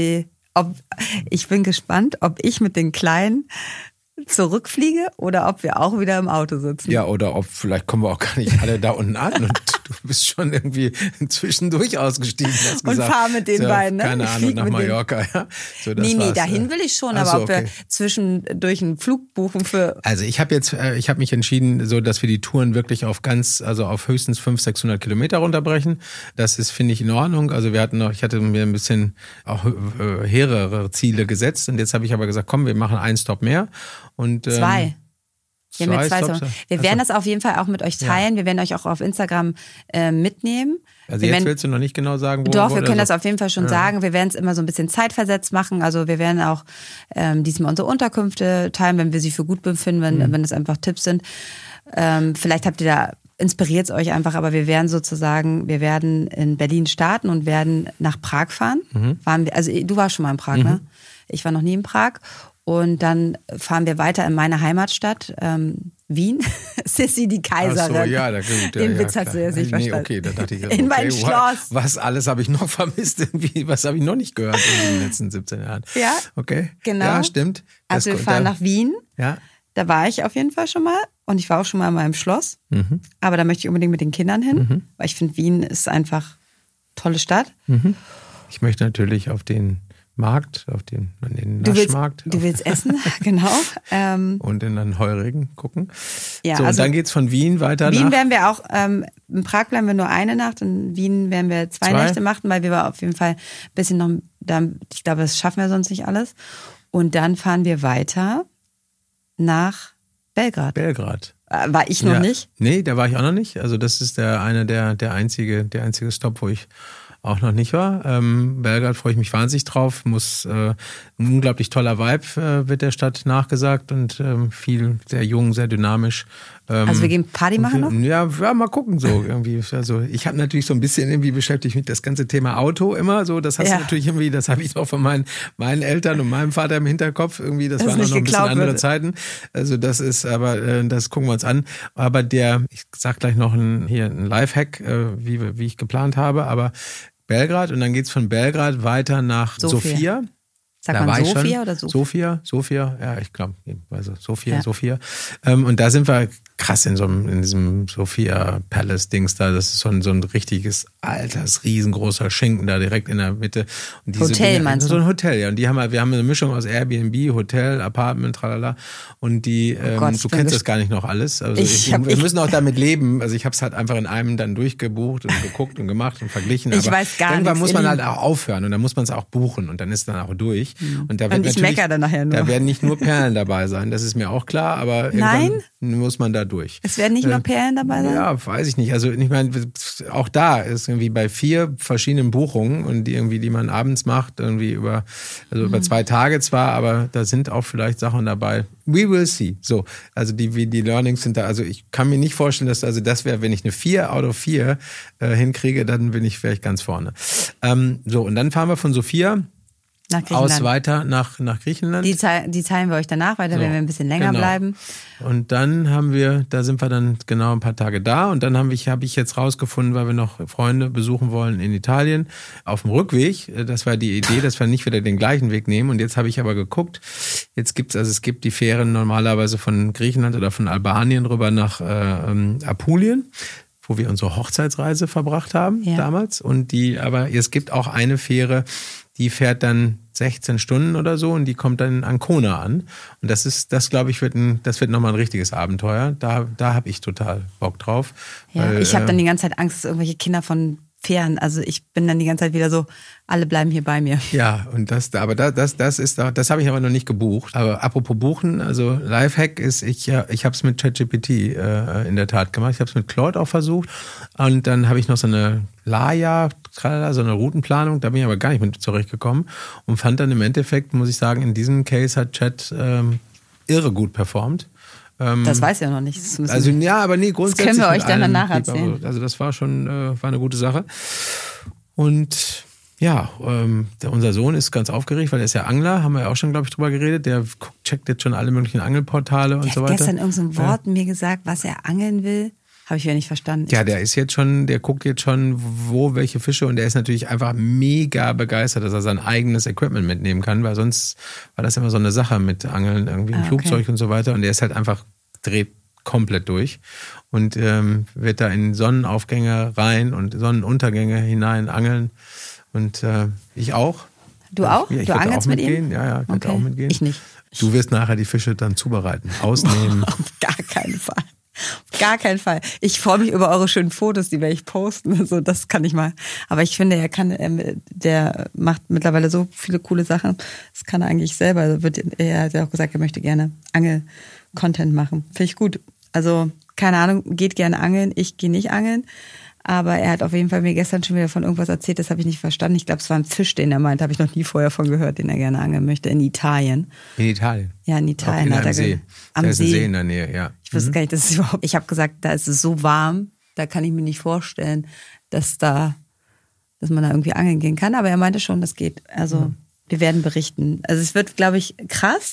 ob ich mit den Kleinen zurückfliege oder ob wir auch wieder im Auto sitzen. Ja, oder ob vielleicht kommen wir auch gar nicht alle da unten an und du bist schon irgendwie zwischendurch ausgestiegen. Hast und gesagt, fahr mit den beiden, ne? Keine Ahnung, nach Mallorca. Ja. So, nee, dahin will ich schon, aber ob wir zwischendurch einen Flug buchen für... Also ich habe mich entschieden, so dass wir die Touren wirklich auf höchstens 500-600 Kilometer runterbrechen. Das ist, finde ich, in Ordnung. Also ich hatte mir ein bisschen auch hehrere Ziele gesetzt und jetzt habe ich aber gesagt, komm, wir machen einen Stop mehr. Und, 2. Wir haben jetzt 2 Stops. Wir werden das auf jeden Fall auch mit euch teilen. Wir werden euch auch auf Instagram mitnehmen. Also jetzt willst du noch nicht genau sagen, wo? Doch, wir können das auf jeden Fall schon sagen. Wir werden es immer so ein bisschen zeitversetzt machen. Also wir werden auch diesmal unsere Unterkünfte teilen, wenn wir sie für gut befinden, wenn das einfach Tipps sind. Vielleicht inspiriert es euch einfach, aber wir werden in Berlin starten und werden nach Prag fahren. Du warst schon mal in Prag, ne? Ich war noch nie in Prag. Und dann fahren wir weiter in meine Heimatstadt, Wien. Sissi, die Kaiserin. Ach so, ja, gut. Den Witz hast du jetzt nicht verstanden. Okay, da dachte ich, in mein Schloss. Was alles habe ich noch vermisst irgendwie? Was habe ich noch nicht gehört in den letzten 17 Jahren? Ja, okay. Genau. Ja, stimmt. Also wir fahren nach Wien. Ja. Da war ich auf jeden Fall schon mal. Und ich war auch schon mal in meinem Schloss. Aber da möchte ich unbedingt mit den Kindern hin. Weil ich finde, Wien ist einfach eine tolle Stadt. Ich möchte natürlich auf den Markt, auf den Naschmarkt. Du willst essen, genau. Und in den Heurigen gucken. Ja, so, und dann geht's von Wien weiter Wien werden wir auch, in Prag bleiben wir nur eine Nacht, in Wien werden wir 2 Nächte machen, weil wir auf jeden Fall ein bisschen noch, ich glaube, das schaffen wir sonst nicht alles. Und dann fahren wir weiter nach Belgrad. War ich noch nicht? Nee, da war ich auch noch nicht. Also das ist der einzige Stop, wo ich auch noch nicht war. Belgrad freue ich mich wahnsinnig drauf. Ein unglaublich toller Vibe wird der Stadt nachgesagt und viel, sehr jung, sehr dynamisch. Also wir gehen Party machen noch? Ja, mal gucken so irgendwie. Also ich habe natürlich so ein bisschen irgendwie beschäftigt mit das ganze Thema Auto immer so. Das hast du natürlich irgendwie, das habe ich noch von meinen Eltern und meinem Vater im Hinterkopf irgendwie. Das waren noch ein bisschen andere Zeiten. Also das ist, aber das gucken wir uns an. Aber ich sag gleich noch ein Lifehack, wie ich geplant habe. Aber Belgrad und dann geht's von Belgrad weiter nach Sofia. Sagt man Sofia oder Sofia? Sofia, ja, ich glaube, also Sofia. Und da sind wir krass in diesem Sofia Palace Dings da. Das ist so ein richtiges, altes, riesengroßer Schinken da direkt in der Mitte. Und diese Hotel meinst du? So ein Hotel, ja. Und wir haben eine Mischung aus Airbnb, Hotel, Apartment, tralala. Und du kennst das gar nicht noch alles. Also wir müssen auch damit leben. Also ich habe es halt einfach in einem dann durchgebucht und geguckt und gemacht und verglichen. Ich weiß gar nicht. Irgendwann muss man halt auch aufhören und dann muss man es auch buchen und dann ist dann auch durch. Und ich meckere dann nachher nur. Da werden nicht nur Perlen dabei sein, das ist mir auch klar, aber irgendwann muss man da durch. Es werden nicht nur Perlen dabei sein? Ja, weiß ich nicht. Also ich meine, auch da ist irgendwie bei 4 verschiedenen Buchungen und die man abends macht, irgendwie über 2 Tage zwar, aber da sind auch vielleicht Sachen dabei. We will see. So, also die Learnings sind da. Also ich kann mir nicht vorstellen, dass das wäre, wenn ich eine 4 out of 4 hinkriege, dann wäre ich ganz vorne. Und dann fahren wir von Sofia Griechenland. weiter nach Griechenland. Die teilen wir euch danach weiter, wenn wir ein bisschen länger bleiben. Und dann sind wir dann genau ein paar Tage da und dann habe ich jetzt rausgefunden, weil wir noch Freunde besuchen wollen in Italien, auf dem Rückweg, das war die Idee, dass wir nicht wieder den gleichen Weg nehmen und jetzt habe ich aber geguckt, es gibt die Fähren normalerweise von Griechenland oder von Albanien rüber nach Apulien, wo wir unsere Hochzeitsreise verbracht haben damals aber es gibt auch eine Fähre, die fährt dann 16 Stunden oder so und die kommt dann in Ancona an. Und das glaube ich, wird nochmal ein richtiges Abenteuer. Da habe ich total Bock drauf. Ja, weil, ich habe dann die ganze Zeit Angst, dass irgendwelche Kinder von Fähren, also ich bin dann die ganze Zeit wieder so, alle bleiben hier bei mir. Ja, und das habe ich aber noch nicht gebucht. Aber apropos buchen, also Lifehack ist, ich habe es mit ChatGPT in der Tat gemacht. Ich habe es mit Claude auch versucht und dann habe ich noch so eine Laya, so eine Routenplanung, da bin ich aber gar nicht mit zurechtgekommen und fand dann im Endeffekt, muss ich sagen, in diesem Case hat Chat irre gut performt. Das weiß ich ja noch nicht. Grundsätzlich. Das können wir euch dann danach erzählen. Also das war schon war eine gute Sache. Und ja, unser Sohn ist ganz aufgeregt, weil er ist ja Angler, haben wir ja auch schon, glaube ich, drüber geredet. Der checkt jetzt schon alle möglichen Angelportale und so weiter. Der hat gestern irgendein Wort mir gesagt, was er angeln will. Habe ich ja nicht verstanden. Ja, der guckt jetzt schon, wo welche Fische und der ist natürlich einfach mega begeistert, dass er sein eigenes Equipment mitnehmen kann, weil sonst war das immer so eine Sache mit Angeln, irgendwie im Flugzeug und so weiter und der ist halt einfach, dreht komplett durch und wird da in Sonnenaufgänge rein und Sonnenuntergänge hinein angeln und ich auch. Du auch? Ja, du angelst mit ihm? Ja, ich werde auch mitgehen. Ich nicht. Du wirst nachher die Fische dann zubereiten, ausnehmen. Auf gar keinen Fall. Gar keinen Fall. Ich freue mich über eure schönen Fotos, die werde ich posten. Also das kann ich mal. Aber ich finde, der macht mittlerweile so viele coole Sachen. Das kann er eigentlich selber. Also er hat ja auch gesagt, er möchte gerne Angel-Content machen. Finde ich gut. Also keine Ahnung, geht gerne angeln. Ich gehe nicht angeln. Aber er hat auf jeden Fall mir gestern schon wieder von irgendwas erzählt, das habe ich nicht verstanden. Ich glaube, es war ein Fisch, den er meinte, habe ich noch nie vorher von gehört, den er gerne angeln möchte. In Italien. In Italien? Ja, in Italien hat er See. Am da ist See. Ein See in der Nähe, ja. Ich wusste gar nicht, dass es überhaupt. Ich habe gesagt, da ist es so warm, da kann ich mir nicht vorstellen, dass man da irgendwie angeln gehen kann. Aber er meinte schon, das geht. Also wir werden berichten. Also es wird, glaube ich, krass.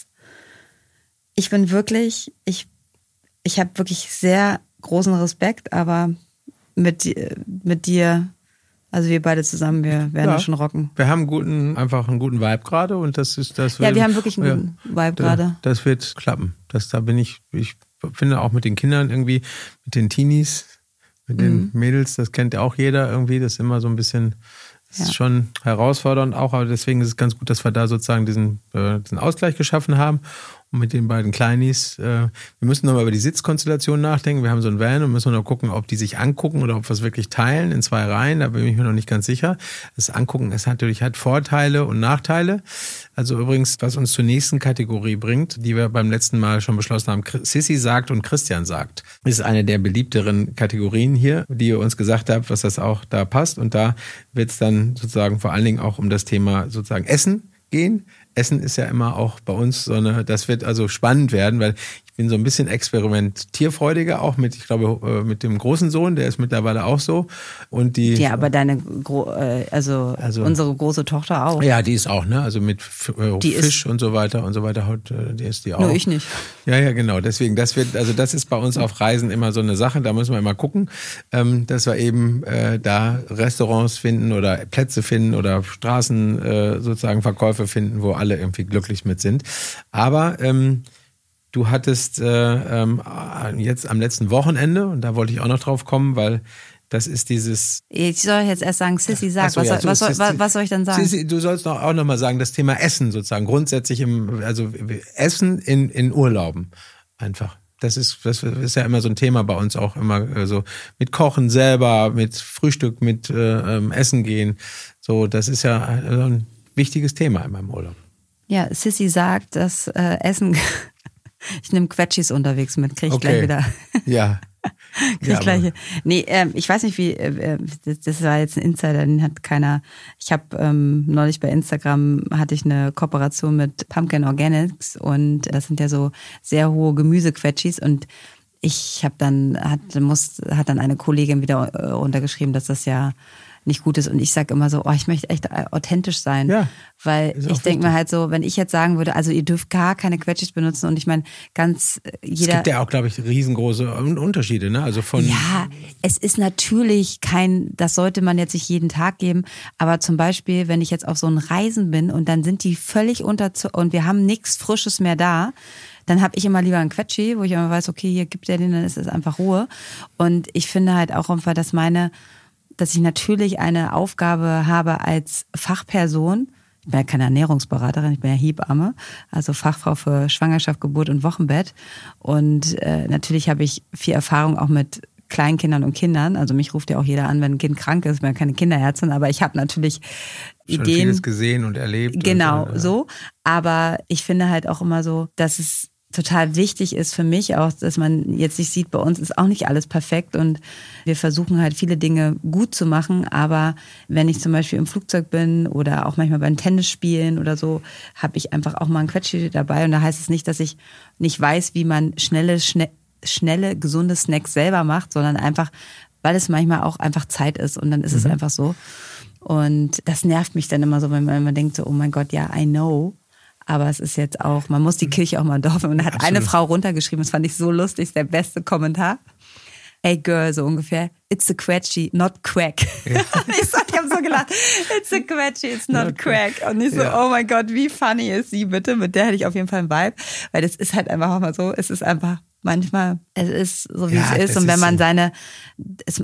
Ich bin wirklich, ich habe wirklich sehr großen Respekt, aber mit dir, also wir beide zusammen, wir werden das schon rocken. Wir haben einfach einen guten Vibe gerade und das wir haben wirklich einen guten Vibe gerade. Das wird klappen. Ich finde auch mit den Kindern irgendwie, mit den Teenies, mit den Mädels, das kennt ja auch jeder irgendwie, das ist immer so ein bisschen, das ist schon herausfordernd auch, aber deswegen ist es ganz gut, dass wir da sozusagen diesen Ausgleich geschaffen haben. Und mit den beiden Kleinis, wir müssen nochmal über die Sitzkonstellation nachdenken. Wir haben so ein Van und müssen noch gucken, ob die sich angucken oder ob wir es wirklich teilen in 2 Reihen. Da bin ich mir noch nicht ganz sicher. Das Angucken ist natürlich hat Vorteile und Nachteile. Also übrigens, was uns zur nächsten Kategorie bringt, die wir beim letzten Mal schon beschlossen haben, Sissi sagt und Christian sagt, ist eine der beliebteren Kategorien hier, die ihr uns gesagt habt, was das auch da passt. Und da wird es dann sozusagen vor allen Dingen auch um das Thema sozusagen Essen gehen. Essen ist ja immer auch bei uns das wird also spannend werden, weil ich bin so ein bisschen experimentierfreudiger, auch ich glaube, mit dem großen Sohn, der ist mittlerweile auch so. Und ja, aber deine, also unsere große Tochter auch. Ja, die ist auch, ne? Also mit Fisch und so weiter, die ist die auch. Nur ich nicht. Ja, genau. Deswegen, das ist bei uns auf Reisen immer so eine Sache, da müssen wir immer gucken, dass wir eben da Restaurants finden oder Plätze finden oder Straßen sozusagen Verkäufe finden, wo alle irgendwie glücklich mit sind. Aber du hattest jetzt am letzten Wochenende, und da wollte ich auch noch drauf kommen, weil das ist dieses... Ich soll jetzt erst sagen, Sissi sagt, was soll ich dann sagen? Sissi, du sollst auch noch mal sagen, das Thema Essen sozusagen, grundsätzlich Essen in Urlauben einfach. Das ist ja immer so ein Thema bei uns auch immer so mit Kochen selber, mit Frühstück, mit Essen gehen. So, das ist ja ein wichtiges Thema in meinem Urlaub. Ja, Sissi sagt, dass Essen... Ich nehme Quetschis unterwegs mit, kriege ich gleich wieder. Ja. Ich weiß nicht, wie, das war jetzt ein Insider, den hat keiner. Ich habe neulich bei Instagram hatte ich eine Kooperation mit Pumpkin Organics und das sind ja so sehr hohe Gemüsequetschis und ich habe dann, hat dann eine Kollegin wieder untergeschrieben, dass das ja nicht gut ist. Und ich sage immer so, ich möchte echt authentisch sein. Ja, weil ich denke mir halt so, wenn ich jetzt sagen würde, also ihr dürft gar keine Quetschis benutzen und ich meine, ganz jeder... Es gibt ja auch, glaube ich, riesengroße Unterschiede, ne? Also von... Ja, es ist natürlich das sollte man jetzt nicht jeden Tag geben, aber zum Beispiel, wenn ich jetzt auf so einen Reisen bin und dann sind die völlig und wir haben nichts Frisches mehr da, dann habe ich immer lieber einen Quetschi, wo ich immer weiß, okay, hier gibt der den, dann ist es einfach Ruhe. Und ich finde halt auch einfach, dass ich natürlich eine Aufgabe habe als Fachperson. Ich bin ja keine Ernährungsberaterin, ich bin ja Hebamme, also Fachfrau für Schwangerschaft, Geburt und Wochenbett. Und natürlich habe ich viel Erfahrung auch mit Kleinkindern und Kindern. Also mich ruft ja auch jeder an, wenn ein Kind krank ist. Ich bin ja keine Kinderärztin, aber ich habe natürlich Ideen. Schon vieles gesehen und erlebt. Genau, so. Aber ich finde halt auch immer so, dass es total wichtig ist für mich auch, dass man jetzt nicht sieht, bei uns ist auch nicht alles perfekt und wir versuchen halt viele Dinge gut zu machen, aber wenn ich zum Beispiel im Flugzeug bin oder auch manchmal beim Tennisspielen oder so, habe ich einfach auch mal ein Quetschi dabei und da heißt es nicht, dass ich nicht weiß, wie man schnelle, gesunde Snacks selber macht, sondern einfach, weil es manchmal auch einfach Zeit ist und dann ist es einfach so. Und das nervt mich dann immer so, wenn man denkt so, oh mein Gott, ja, I know. Aber es ist jetzt auch, man muss die Kirche auch mal im Dorf. Und da hat eine Frau runtergeschrieben, das fand ich so lustig, der beste Kommentar. Hey girl, so ungefähr, it's a Quetschi, not crack. Ja. Ich habe so gelacht, it's a Quetschi, it's not crack. Und ich so, oh mein Gott, wie funny ist sie bitte? Mit der hätte ich auf jeden Fall einen Vibe. Weil das ist halt einfach auch mal so, es ist einfach manchmal, es ist so, wie es ist. Und wenn man so.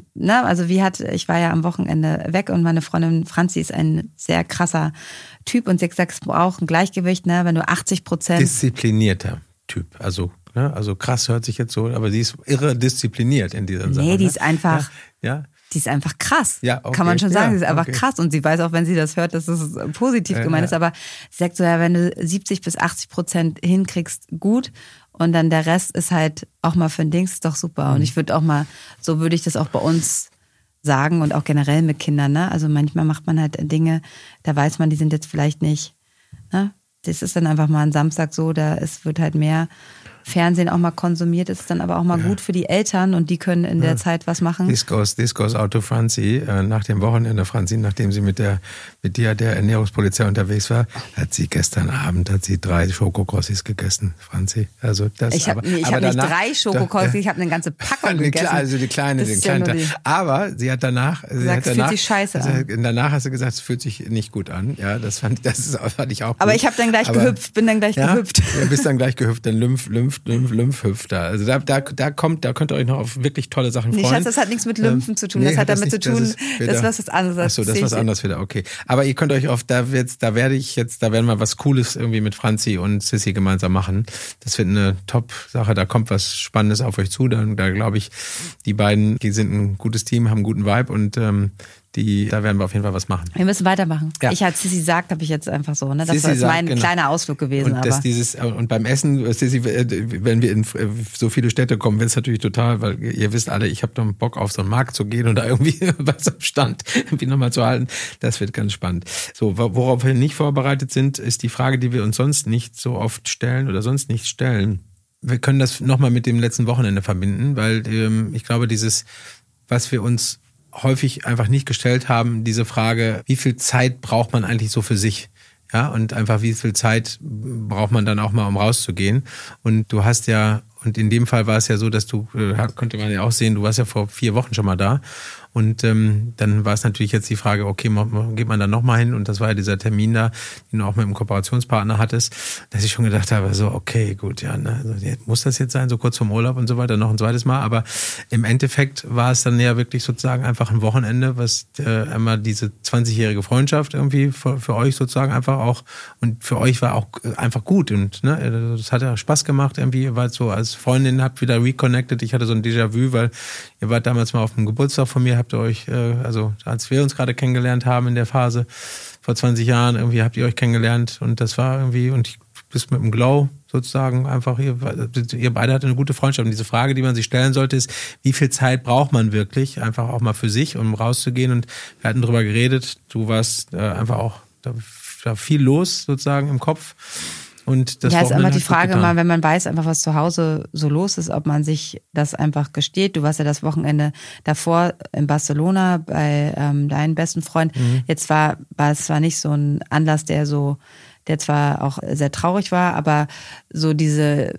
Ich war ja am Wochenende weg und meine Freundin Franzi ist ein sehr krasser Typ und sie hat gesagt, es braucht ein Gleichgewicht, ne, wenn du 80%... Disziplinierter Typ, also krass hört sich jetzt so, aber sie ist irre diszipliniert in dieser Sache. Nee, die ist einfach... Ja. Die ist einfach krass, ja, okay. Kann man schon sagen. Sie ist einfach krass und sie weiß auch, wenn sie das hört, dass es positiv gemeint ist. Aber sie sagt so, ja, wenn du 70-80% hinkriegst, gut. Und dann der Rest ist halt auch mal für ein Dings, ist doch super. Und ich würde auch mal, so würde ich das auch bei uns sagen und auch generell mit Kindern. Ne? Also manchmal macht man halt Dinge, da weiß man, die sind jetzt vielleicht nicht, ne? Das ist dann einfach mal ein Samstag so, wird halt mehr Fernsehen auch mal konsumiert, ist dann aber auch mal gut für die Eltern und die können in der Zeit was machen. This goes out to Franzi. Nach dem Wochenende, Franzi, nachdem sie mit der Ernährungspolizei unterwegs war, hat sie gestern Abend 3 Schokokrossis gegessen, Franzi. Also das. Ich habe nicht 3 Schokokrossis, ich habe eine ganze Packung gegessen. Also die kleine. Aber sie hat danach, fühlt sich scheiße an. Danach hast du gesagt, es fühlt sich nicht gut an. Ja, das fand ich auch gut. Aber ich habe dann gleich gehüpft, bin dann gleich gehüpft. Ja, bist dann gleich gehüpft, dann Lymphhüfter. Also da könnt ihr euch noch auf wirklich tolle Sachen freuen. Schatz, das hat nichts mit Lymphen zu tun. Das hat damit zu tun, das ist was anderes. Achso, das ist was anderes wieder, okay. Aber ihr könnt euch da werden wir was Cooles irgendwie mit Franzi und Sissi gemeinsam machen. Das wird eine Top-Sache, da kommt was Spannendes auf euch zu. Da glaube ich, die beiden, die sind ein gutes Team, haben einen guten Vibe und da werden wir auf jeden Fall was machen. Wir müssen weitermachen. Ja. Ich als Sissi sagt, habe ich jetzt einfach so. Ne? Das ist mein kleiner Ausflug gewesen. Und beim Essen, Sissi, wenn wir in so viele Städte kommen, wird es natürlich total, weil ihr wisst alle, ich habe doch Bock auf so einen Markt zu gehen und da irgendwie was am Stand irgendwie nochmal zu halten. Das wird ganz spannend. So, worauf wir nicht vorbereitet sind, ist die Frage, die wir uns sonst nicht so oft stellen oder sonst nicht stellen. Wir können das nochmal mit dem letzten Wochenende verbinden, weil ich glaube, was wir uns häufig einfach nicht gestellt haben, diese Frage, wie viel Zeit braucht man eigentlich so für sich? Ja, und einfach wie viel Zeit braucht man dann auch mal, um rauszugehen? Und du hast ja, und in dem Fall war es ja so, dass konnte man ja auch sehen, du warst ja vor 4 Wochen schon mal da. Und dann war es natürlich jetzt die Frage, okay, geht man da nochmal hin? Und das war ja dieser Termin da, den du auch mit dem Kooperationspartner hattest, dass ich schon gedacht habe, so, okay, gut, ja, ne, also, muss das jetzt sein, so kurz vorm Urlaub und so weiter, noch ein zweites Mal. Aber im Endeffekt war es dann ja wirklich sozusagen einfach ein Wochenende, was einmal diese 20-jährige Freundschaft irgendwie für euch sozusagen einfach auch, und für euch war auch einfach gut. Und ne, das hat ja Spaß gemacht irgendwie, ihr wart so als Freundin, habt wieder reconnected. Ich hatte so ein Déjà-vu, weil ihr wart damals mal auf dem Geburtstag von mir, habt ihr euch, also als wir uns gerade kennengelernt haben in der Phase, vor 20 Jahren, irgendwie habt ihr euch kennengelernt und das war irgendwie, und ich bist mit dem Glow sozusagen einfach, ihr beide hattet eine gute Freundschaft. Und diese Frage, die man sich stellen sollte, ist, wie viel Zeit braucht man wirklich, einfach auch mal für sich, um rauszugehen? Und wir hatten drüber geredet, du warst einfach auch da viel los sozusagen im Kopf. Und das ja, ist Wochenende einfach die hat gut Frage getan. mal, wenn man weiß einfach, was zu Hause so los ist, ob man sich das einfach gesteht. Du warst ja das Wochenende davor in Barcelona bei deinem besten Freund. Jetzt war es zwar nicht so ein Anlass, der zwar auch sehr traurig war, aber so diese,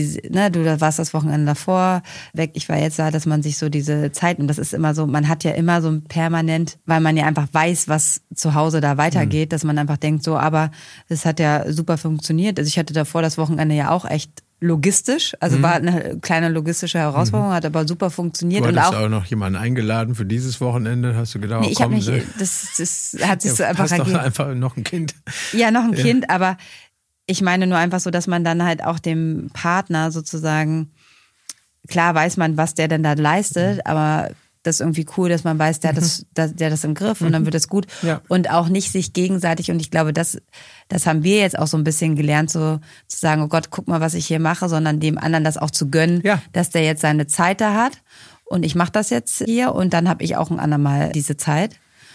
du warst das Wochenende davor weg, ich war jetzt da, dass man sich so diese Zeit, und das ist immer so, man hat ja immer so permanent, weil man ja einfach weiß, was zu Hause da weitergeht, dass man einfach denkt so, aber es hat ja super funktioniert. Also ich hatte davor das Wochenende ja auch echt logistisch, also war eine kleine logistische Herausforderung, hat aber super funktioniert. Du und hattest auch noch jemanden eingeladen für dieses Wochenende, hast du gedacht, nee, ich habe nicht, das hat sich so einfach hast ergeben. doch einfach noch ein Kind. Ja, noch ein Kind, aber ich meine nur einfach so, dass man dann halt auch dem Partner sozusagen, klar weiß man, was der denn da leistet, aber das ist irgendwie cool, dass man weiß, der hat das im Griff und dann wird es gut. Ja. Und auch nicht sich gegenseitig, und ich glaube, das haben wir jetzt auch so ein bisschen gelernt, so zu sagen, oh Gott, guck mal, was ich hier mache, sondern dem anderen das auch zu gönnen, dass der jetzt seine Zeit da hat und ich mache das jetzt hier und dann habe ich auch ein andermal diese Zeit.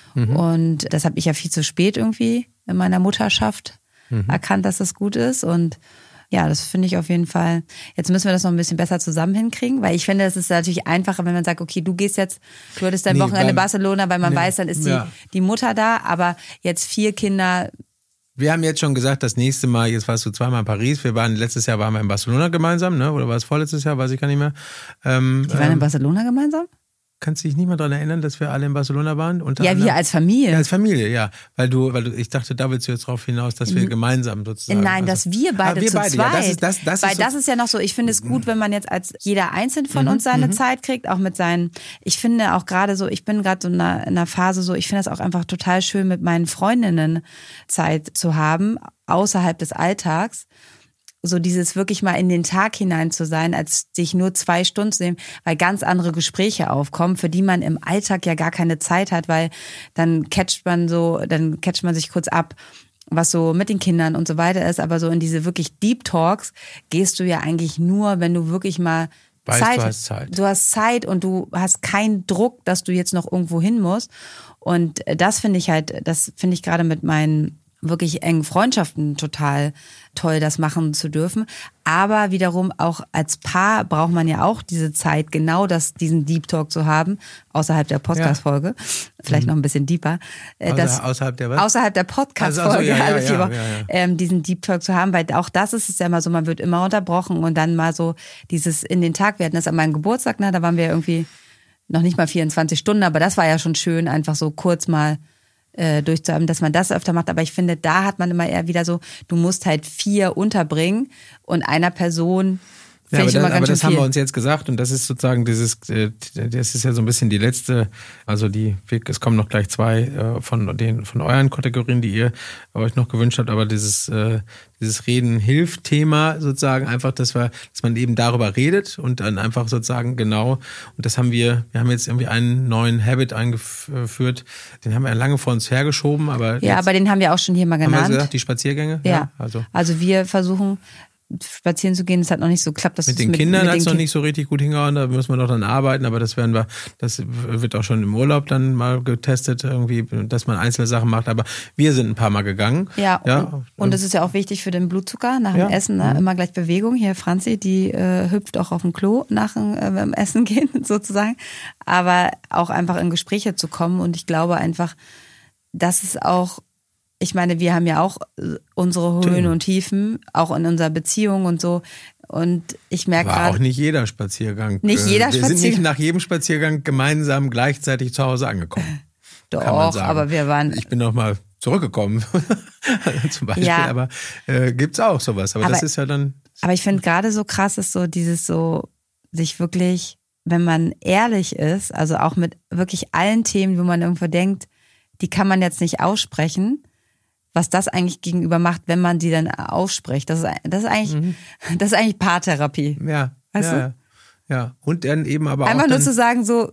Und das habe ich ja viel zu spät irgendwie in meiner Mutterschaft erkannt, dass das gut ist. Und ja, das finde ich auf jeden Fall. Jetzt müssen wir das noch ein bisschen besser zusammen hinkriegen, weil ich finde, es ist natürlich einfacher, wenn man sagt, okay, du hattest dein Wochenende in Barcelona, weil man weiß, dann ist die Mutter da, aber jetzt 4 Kinder. Wir haben jetzt schon gesagt, das nächste Mal, jetzt warst du zweimal in Paris, letztes Jahr waren wir in Barcelona gemeinsam, ne? Oder war es vorletztes Jahr, weiß ich gar nicht mehr. Die waren in Barcelona gemeinsam? Kannst du dich nicht mehr daran erinnern, dass wir alle in Barcelona waren? Wir als Familie. Ja, als Familie, ja. Weil du, ich dachte, da willst du jetzt drauf hinaus, dass wir gemeinsam sozusagen. Nein, dass wir beide zu zweit. Ja, das ist ja noch so, ich finde es gut, wenn man jetzt als jeder einzeln von uns seine Zeit kriegt, auch mit seinen, ich finde auch gerade so, ich bin gerade so in einer Phase so, ich finde es auch einfach total schön, mit meinen Freundinnen Zeit zu haben, außerhalb des Alltags. So dieses wirklich mal in den Tag hinein zu sein, als sich nur 2 Stunden zu nehmen, weil ganz andere Gespräche aufkommen, für die man im Alltag ja gar keine Zeit hat, weil dann catcht man sich kurz ab, was so mit den Kindern und so weiter ist, aber so in diese wirklich Deep Talks gehst du ja eigentlich nur, wenn du wirklich mal Zeit hast. Du hast Zeit und du hast keinen Druck, dass du jetzt noch irgendwo hin musst. Und das finde ich gerade mit meinen wirklich engen Freundschaften total toll, das machen zu dürfen. Aber wiederum auch als Paar braucht man ja auch diese Zeit, genau diesen Deep Talk zu haben, außerhalb der Podcast-Folge. Vielleicht noch ein bisschen deeper. Außerhalb der was? Außerhalb der Podcast-Folge, diesen Deep Talk zu haben, weil auch das ist es ja immer so, man wird immer unterbrochen und dann mal so dieses in den Tag, wir hatten das an meinem Geburtstag, da waren wir irgendwie noch nicht mal 24 Stunden, aber das war ja schon schön, einfach so kurz mal durchzuhaben, dass man das öfter macht. Aber ich finde, da hat man immer eher wieder so, du musst halt 4 unterbringen und einer Person. Ja, aber das haben wir uns jetzt gesagt und das ist sozusagen das ist ja so ein bisschen die letzte, also es kommen noch gleich 2 von euren Kategorien, die ihr euch noch gewünscht habt, aber dieses Reden hilft Thema sozusagen einfach, dass man eben darüber redet und dann einfach sozusagen genau, und das wir haben jetzt irgendwie einen neuen Habit eingeführt, den haben wir ja lange vor uns hergeschoben, aber aber den haben wir auch schon hier mal genannt. Haben wir gesagt, die Spaziergänge? Ja. Also wir versuchen spazieren zu gehen, das hat noch nicht so geklappt. Mit den Kindern hat es noch nicht so richtig gut hingehauen, da müssen wir noch dann arbeiten, aber das wird auch schon im Urlaub dann mal getestet, irgendwie, dass man einzelne Sachen macht, aber wir sind ein paar Mal gegangen. Ja. Und es ist ja auch wichtig für den Blutzucker, nach dem Essen immer gleich Bewegung. Hier Franzi, die hüpft auch auf dem Klo nach dem Essen gehen sozusagen, aber auch einfach in Gespräche zu kommen und ich glaube einfach, dass es auch, ich meine, wir haben ja auch unsere Höhen und Tiefen, auch in unserer Beziehung und so. Und ich merke gerade. Auch nicht jeder Spaziergang. Wir sind nicht nach jedem Spaziergang gemeinsam gleichzeitig zu Hause angekommen. Doch, aber wir waren. Ich bin noch mal zurückgekommen, zum Beispiel. Ja. Aber gibt's auch sowas. Aber das ist ja dann. Aber ich finde gerade so krass ist so dieses so, sich wirklich, wenn man ehrlich ist, also auch mit wirklich allen Themen, wo man irgendwo denkt, die kann man jetzt nicht aussprechen, was das eigentlich gegenüber macht, wenn man sie dann ausspricht. Das ist eigentlich Paartherapie. Ja. Weißt du? Ja. Und dann eben aber einfach auch nur zu sagen, so,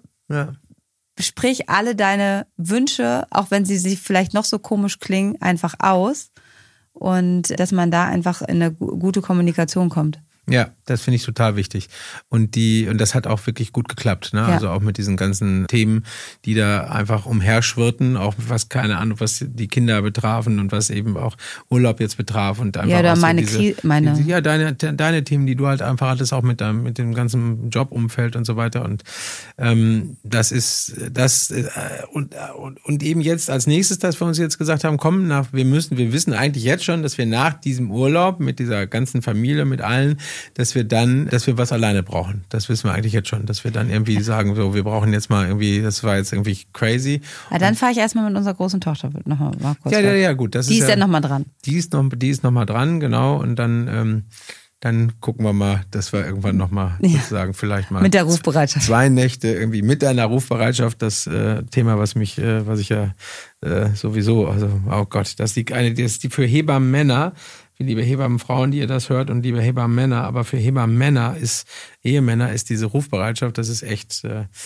sprich alle deine Wünsche, auch wenn sie vielleicht noch so komisch klingen, einfach aus. Und dass man da einfach in eine gute Kommunikation kommt. Ja, das finde ich total wichtig. Und das hat auch wirklich gut geklappt, ne? Ja. Also auch mit diesen ganzen Themen, die da einfach umherschwirrten, auch was die Kinder betrafen und was eben auch Urlaub jetzt betraf und einfach ja, so deine Themen, die du halt einfach hattest, auch mit dem ganzen Jobumfeld und so weiter. Und das ist das und eben jetzt als nächstes, dass wir uns jetzt gesagt haben, wir wissen eigentlich jetzt schon, dass wir nach diesem Urlaub mit dieser ganzen Familie, mit allen, dass wir was alleine brauchen. Das wissen wir eigentlich jetzt schon, dass wir dann irgendwie sagen, so, wir brauchen jetzt mal irgendwie, das war jetzt irgendwie crazy. Ja, dann fahre ich erstmal mit unserer großen Tochter noch mal kurz. Ja, gut. Die ist ja nochmal dran. Die ist noch mal dran, genau. Und dann gucken wir mal, dass wir irgendwann nochmal sozusagen vielleicht mal mit der Rufbereitschaft 2 Nächte irgendwie mit deiner Rufbereitschaft, das Thema, was ich ja sowieso, also oh Gott, das ist die für Hebammenmänner, liebe Hebammenfrauen, die ihr das hört und liebe Hebammenmänner, aber für Hebammenmänner Ehemänner ist diese Rufbereitschaft, das ist echt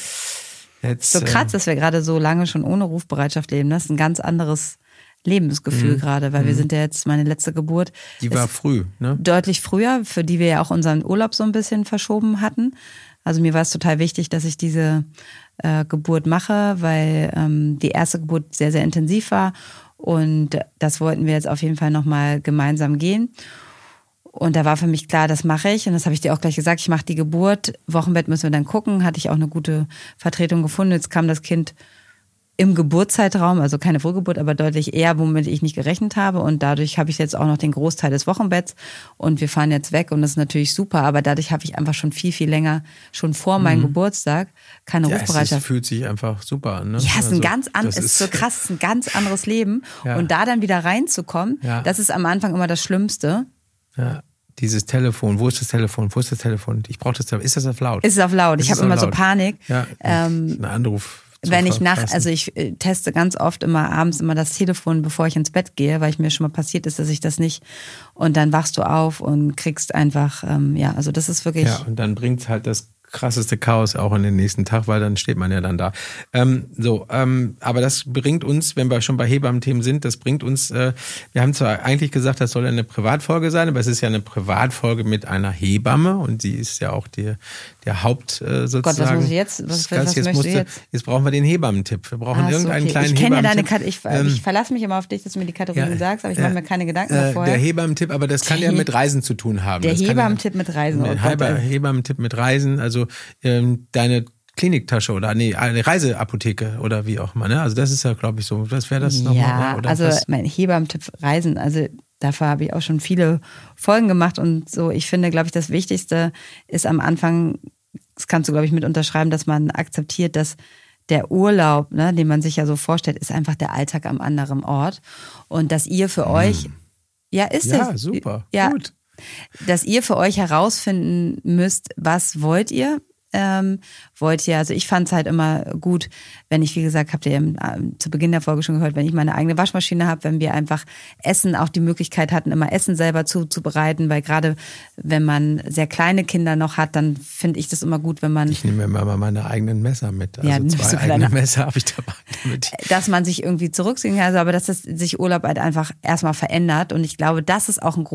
jetzt so krass, dass wir gerade so lange schon ohne Rufbereitschaft leben. Das ist ein ganz anderes Lebensgefühl gerade, weil wir sind ja jetzt, meine letzte Geburt. Die war früh, ne? Deutlich früher, für die wir ja auch unseren Urlaub so ein bisschen verschoben hatten. Also mir war es total wichtig, dass ich diese Geburt mache, weil die erste Geburt sehr, sehr intensiv war. Und das wollten wir jetzt auf jeden Fall nochmal gemeinsam gehen. Und da war für mich klar, das mache ich. Und das habe ich dir auch gleich gesagt, ich mache die Geburt. Wochenbett müssen wir dann gucken. Hatte ich auch eine gute Vertretung gefunden. Jetzt kam das Kind im Geburtszeitraum, also keine Frühgeburt, aber deutlich eher, womit ich nicht gerechnet habe. Und dadurch habe ich jetzt auch noch den Großteil des Wochenbetts. Und wir fahren jetzt weg und das ist natürlich super. Aber dadurch habe ich einfach schon viel, viel länger, schon vor meinem Geburtstag, keine Rufbereitschaft. Es fühlt sich einfach super an. Ne? Ja, es ist so krass, es ist ein ganz anderes Leben. Ja. Und da dann wieder reinzukommen, das ist am Anfang immer das Schlimmste. Ja. Dieses Telefon, wo ist das Telefon? Ich brauche das Telefon. Ist das auf laut? Ist es auf laut? Ich habe immer so Panik. Ja, ein Anruf. Wenn ich ich teste ganz oft immer abends das Telefon, bevor ich ins Bett gehe, weil mir schon mal passiert ist, dass ich das nicht, und dann wachst du auf und kriegst einfach, also das ist wirklich. Ja, und dann bringt halt das krasseste Chaos auch in den nächsten Tag, weil dann steht man ja dann da. Aber das bringt uns, wenn wir schon bei Hebammen-Themen sind, wir haben zwar eigentlich gesagt, das soll eine Privatfolge sein, aber es ist ja eine Privatfolge mit einer Hebamme und sie ist ja auch der Haupt sozusagen. Gott, was muss ich jetzt? Was möchtest du jetzt? Jetzt brauchen wir den Hebammentipp. Wir brauchen irgendeinen kleinen Hebammentipp. Ich verlasse mich immer auf dich, dass du mir die Kategorien sagst, aber ich mache mir keine Gedanken davor. Der Hebammentipp, aber das kann ja mit Reisen zu tun haben. Der Hebammentipp mit Reisen. Hebammentipp mit Reisen, also deine Kliniktasche oder eine Reiseapotheke oder wie auch immer. Ne? Also das ist ja, glaube ich, so. Was wäre das nochmal? Ja, also mein Hebammentipp Reisen, also dafür habe ich auch schon viele Folgen gemacht und so. Ich finde, glaube ich, das Wichtigste ist am Anfang, das kannst du, glaube ich, mit unterschreiben, dass man akzeptiert, dass der Urlaub, ne, den man sich ja so vorstellt, ist einfach der Alltag am anderen Ort. Und dass ihr für euch, super, gut. Dass ihr für euch herausfinden müsst, was wollt ihr? Also ich fand es halt immer gut, wenn ich, wie gesagt, habt ihr zu Beginn der Folge schon gehört, wenn ich meine eigene Waschmaschine habe, wenn wir einfach Essen, auch die Möglichkeit hatten, immer Essen selber zuzubereiten, weil gerade wenn man sehr kleine Kinder noch hat, dann finde ich das immer gut, wenn man... Ich nehme mir mal meine eigenen Messer mit, also 2 eigene Messer habe ich dabei. Dass man sich irgendwie zurückziehen kann, aber dass das sich Urlaub halt einfach erstmal verändert und ich glaube, das ist auch ein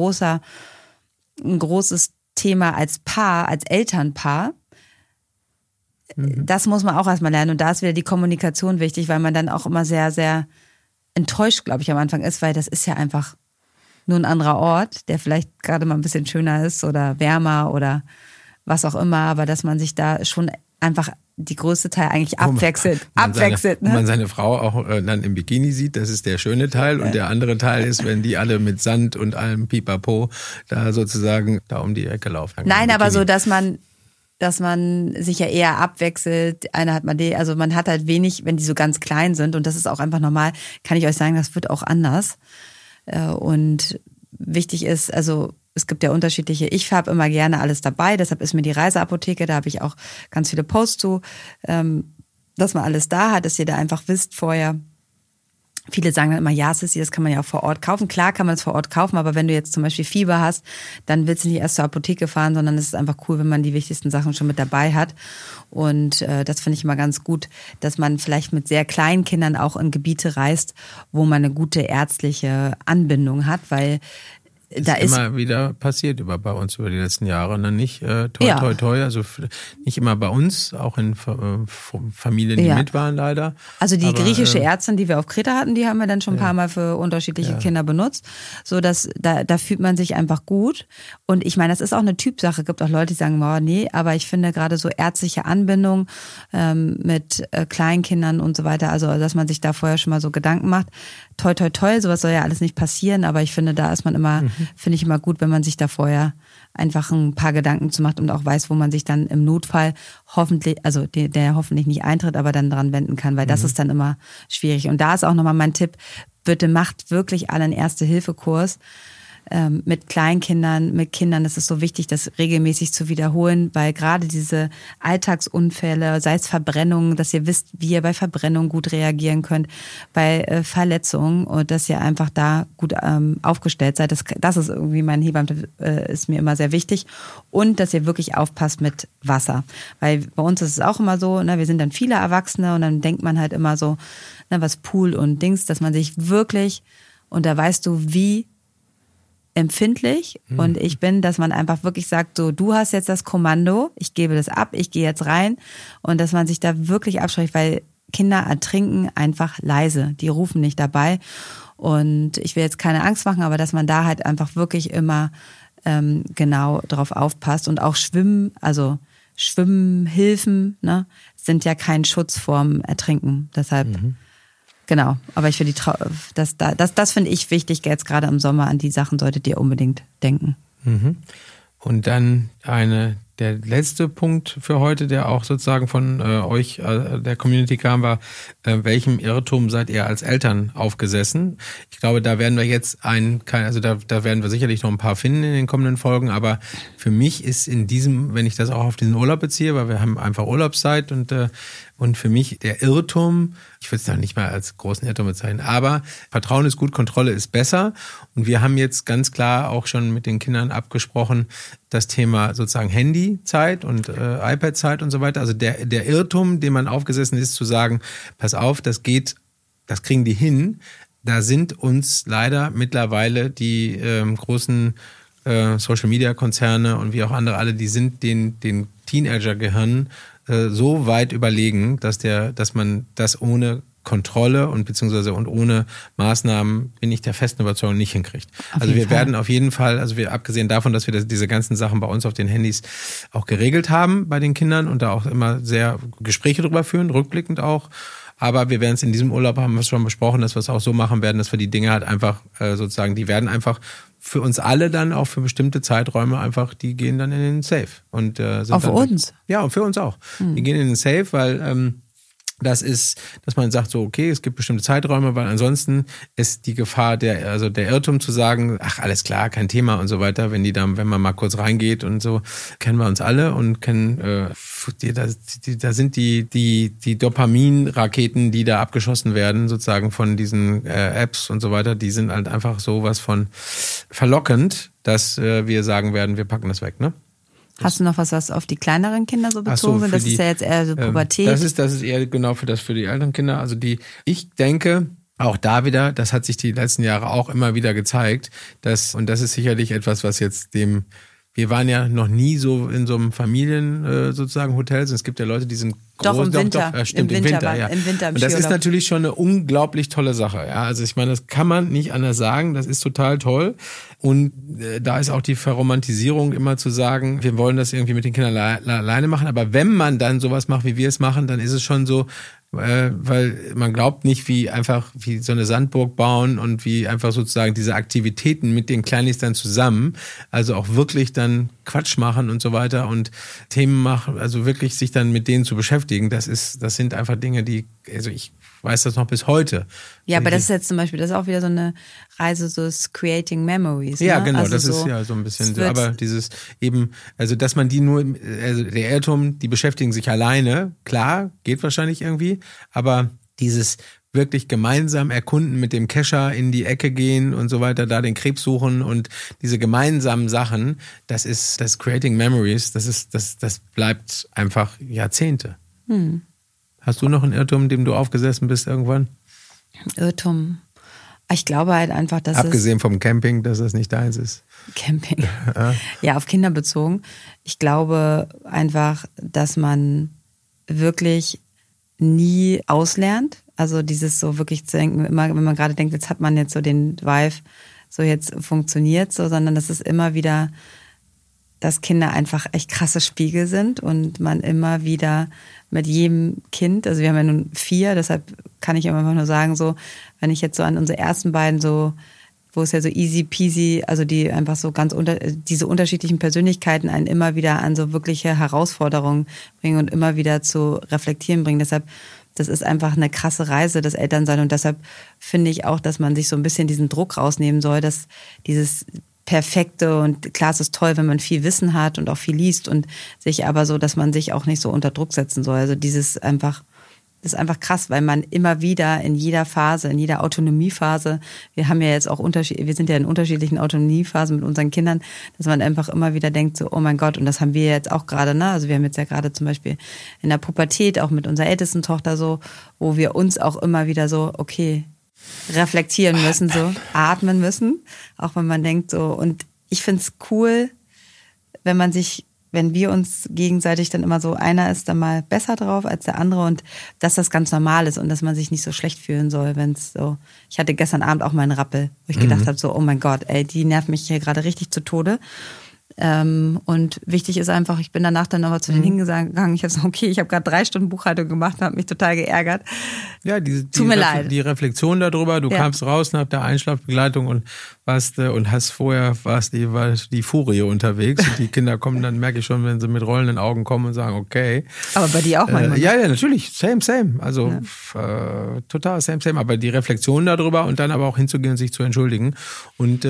großes Thema als Paar, als Elternpaar. Das muss man auch erstmal lernen. Und da ist wieder die Kommunikation wichtig, weil man dann auch immer sehr, sehr enttäuscht, glaube ich, am Anfang ist, weil das ist ja einfach nur ein anderer Ort, der vielleicht gerade mal ein bisschen schöner ist oder wärmer oder was auch immer, aber dass man sich da schon einfach die größte Teil eigentlich abwechselt. Wo man seine Frau auch dann im Bikini sieht, das ist der schöne Teil. Und der andere Teil ist, wenn die alle mit Sand und allem Pipapo da sozusagen da um die Ecke laufen. Nein, aber so, dass man sich ja eher abwechselt. Also man hat halt wenig, wenn die so ganz klein sind und das ist auch einfach normal, kann ich euch sagen, das wird auch anders. Und wichtig ist, also es gibt ja unterschiedliche, ich habe immer gerne alles dabei, deshalb ist mir die Reiseapotheke, da habe ich auch ganz viele Posts zu, dass man alles da hat, dass ihr da einfach wisst vorher. Viele sagen dann immer, ja, Sissi, das kann man ja auch vor Ort kaufen. Klar kann man es vor Ort kaufen, aber wenn du jetzt zum Beispiel Fieber hast, dann willst du nicht erst zur Apotheke fahren, sondern es ist einfach cool, wenn man die wichtigsten Sachen schon mit dabei hat. Und das finde ich immer ganz gut, dass man vielleicht mit sehr kleinen Kindern auch in Gebiete reist, wo man eine gute ärztliche Anbindung hat, weil immer wieder passiert bei uns über die letzten Jahre. Und dann nicht toi, also nicht immer bei uns, auch in Familien, die mit waren leider. Also die griechische Ärztin, die wir auf Kreta hatten, die haben wir dann schon ein paar Mal für unterschiedliche Kinder benutzt. So dass da fühlt man sich einfach gut. Und ich meine, das ist auch eine Typsache. Es gibt auch Leute, die sagen, nee, aber ich finde gerade so ärztliche Anbindung mit Kleinkindern und so weiter, also dass man sich da vorher schon mal so Gedanken macht. Toi, sowas soll ja alles nicht passieren, aber ich finde, da ist man immer, finde ich immer gut, wenn man sich da vorher einfach ein paar Gedanken zu macht und auch weiß, wo man sich dann im Notfall hoffentlich, also der hoffentlich nicht eintritt, aber dann dran wenden kann, weil das ist dann immer schwierig. Und da ist auch nochmal mein Tipp, bitte macht wirklich alle einen Erste-Hilfe-Kurs. Mit Kleinkindern, mit Kindern, das ist so wichtig, das regelmäßig zu wiederholen, weil gerade diese Alltagsunfälle, sei es Verbrennungen, dass ihr wisst, wie ihr bei Verbrennungen gut reagieren könnt, bei Verletzungen und dass ihr einfach da gut aufgestellt seid. Das ist irgendwie mein Hebammen, ist mir immer sehr wichtig. Und dass ihr wirklich aufpasst mit Wasser. Weil bei uns ist es auch immer so, wir sind dann viele Erwachsene und dann denkt man halt immer so, was Pool und Dings, dass man sich wirklich, und da weißt du, wie empfindlich und ich bin, dass man einfach wirklich sagt, so, du hast jetzt das Kommando, ich gebe das ab, ich gehe jetzt rein und dass man sich da wirklich abschreckt, weil Kinder ertrinken einfach leise, die rufen nicht dabei und ich will jetzt keine Angst machen, aber dass man da halt einfach wirklich immer genau drauf aufpasst und auch Schwimmhilfen, sind ja kein Schutz vorm Ertrinken, deshalb genau, aber ich finde das finde ich wichtig, jetzt gerade im Sommer, an die Sachen solltet ihr unbedingt denken. Und dann der letzte Punkt für heute, der auch sozusagen von euch, der Community kam, war, welchem Irrtum seid ihr als Eltern aufgesessen? Ich glaube, da werden wir jetzt da werden wir sicherlich noch ein paar finden in den kommenden Folgen, aber für mich ist wenn ich das auch auf diesen Urlaub beziehe, weil wir haben einfach Urlaubszeit und für mich der Irrtum, ich würde es noch nicht mal als großen Irrtum bezeichnen, aber Vertrauen ist gut, Kontrolle ist besser. Und wir haben jetzt ganz klar auch schon mit den Kindern abgesprochen, das Thema sozusagen Handyzeit und iPad-Zeit und so weiter. Also der Irrtum, den man aufgesessen ist, zu sagen, pass auf, das kriegen die hin. Da sind uns leider mittlerweile die großen Social-Media-Konzerne und wie auch andere alle, die sind den Teenager-Gehirnen so weit überlegen, dass man das ohne Kontrolle und ohne Maßnahmen, bin ich der festen Überzeugung, nicht hinkriegt. Also wir werden auf jeden Fall, abgesehen davon, dass wir diese ganzen Sachen bei uns auf den Handys auch geregelt haben bei den Kindern und da auch immer sehr Gespräche drüber führen, rückblickend auch. Aber wir werden es in diesem Urlaub, haben wir es schon besprochen, dass wir es auch so machen werden, dass wir die Dinge halt einfach die werden einfach für uns alle dann auch für bestimmte Zeiträume einfach, die gehen dann in den Safe. Und sind auch für uns? Ja, und für uns auch. Die gehen in den Safe, weil das ist, dass man sagt so, okay, es gibt bestimmte Zeiträume, weil ansonsten ist die Gefahr der Irrtum zu sagen, ach, alles klar, kein Thema und so weiter, wenn man mal kurz reingeht und so, kennen wir uns alle und da sind die Dopamin-Raketen, die da abgeschossen werden, sozusagen von diesen Apps und so weiter, die sind halt einfach sowas von verlockend, dass wir sagen werden, wir packen das weg, ne? Hast du noch was auf die kleineren Kinder so bezogen sind? Das ist ja jetzt eher so Pubertät. Das ist eher genau für die älteren Kinder. Also ich denke, auch da wieder, das hat sich die letzten Jahre auch immer wieder gezeigt, und das ist sicherlich etwas, was jetzt wir waren ja noch nie so in so einem Familien sozusagen Hotel. Es gibt ja Leute, die sind groß. Doch, im Winter. Stimmt, im Winter, ja. Im Winter im und das ist natürlich schon eine unglaublich tolle Sache. Ja, also ich meine, das kann man nicht anders sagen. Das ist total toll. Und da ist auch die Verromantisierung immer zu sagen, wir wollen das irgendwie mit den Kindern alleine machen. Aber wenn man dann sowas macht, wie wir es machen, dann ist es schon so, weil man glaubt nicht, wie so eine Sandburg bauen und wie einfach sozusagen diese Aktivitäten mit den Kleinis dann zusammen, also auch wirklich dann Quatsch machen und so weiter und Themen machen, also wirklich sich dann mit denen zu beschäftigen, das sind einfach Dinge, ich weiß das noch bis heute. Ja, aber das ist jetzt zum Beispiel, das ist auch wieder so eine Reise, so ist Creating Memories. Ja, ne? genau, also das ist ja so ein bisschen so, aber dieses eben, also dass man der Irrtum, die beschäftigen sich alleine, klar, geht wahrscheinlich irgendwie, aber dieses wirklich gemeinsam erkunden, mit dem Kescher in die Ecke gehen und so weiter, da den Krebs suchen und diese gemeinsamen Sachen, das Creating Memories, das bleibt einfach Jahrzehnte. Hast du noch einen Irrtum, dem du aufgesessen bist irgendwann? Irrtum. Ich glaube halt einfach, dass abgesehen vom Camping, dass das nicht deins ist. Camping. Ja, auf Kinder bezogen. Ich glaube einfach, dass man wirklich nie auslernt. Also dieses so wirklich zu denken, immer, wenn man gerade denkt, jetzt hat man jetzt so den Vibe, so jetzt funktioniert so, sondern das ist immer wieder, dass Kinder einfach echt krasse Spiegel sind und man immer wieder mit jedem Kind, also wir haben ja nun 4, deshalb kann ich immer nur sagen, so, wenn ich jetzt so an unsere ersten beiden so, wo es ja so easy peasy, also die einfach so ganz diese unterschiedlichen Persönlichkeiten einen immer wieder an so wirkliche Herausforderungen bringen und immer wieder zu reflektieren bringen. Deshalb, das ist einfach eine krasse Reise, das Elternsein, und deshalb finde ich auch, dass man sich so ein bisschen diesen Druck rausnehmen soll, dass dieses Perfekte, und klar, es ist toll, wenn man viel Wissen hat und auch viel liest und sich aber so, dass man sich auch nicht so unter Druck setzen soll. Also das ist einfach krass, weil man immer wieder in jeder Phase, in jeder Autonomiephase, wir haben ja jetzt auch wir sind ja in unterschiedlichen Autonomiephasen mit unseren Kindern, dass man einfach immer wieder denkt so, oh mein Gott, und das haben wir jetzt auch gerade, ne? Also wir haben jetzt ja gerade zum Beispiel in der Pubertät auch mit unserer ältesten Tochter so, wo wir uns auch immer wieder so, okay, reflektieren müssen, so atmen müssen, auch wenn man denkt so, und ich finde es cool, wenn wir uns gegenseitig dann immer so, einer ist dann mal besser drauf als der andere, und dass das ganz normal ist und dass man sich nicht so schlecht fühlen soll, wenn es so, ich hatte gestern Abend auch mal einen Rappel, wo ich gedacht habe so, oh mein Gott, ey, die nervt mich hier gerade richtig zu Tode. Und wichtig ist einfach, ich bin danach dann aber zu denen hingegangen, ich habe gesagt, okay, ich habe gerade 3 Stunden Buchhaltung gemacht und habe mich total geärgert. Ja, die Reflexion darüber, du kamst raus nach der Einschlafbegleitung und warst die Furie unterwegs, und die Kinder kommen dann, merke ich schon, wenn sie mit rollenden Augen kommen und sagen, okay. Aber bei dir auch manchmal. Ja, natürlich, same. Also total same. Aber die Reflexion darüber und dann aber auch hinzugehen und sich zu entschuldigen. Und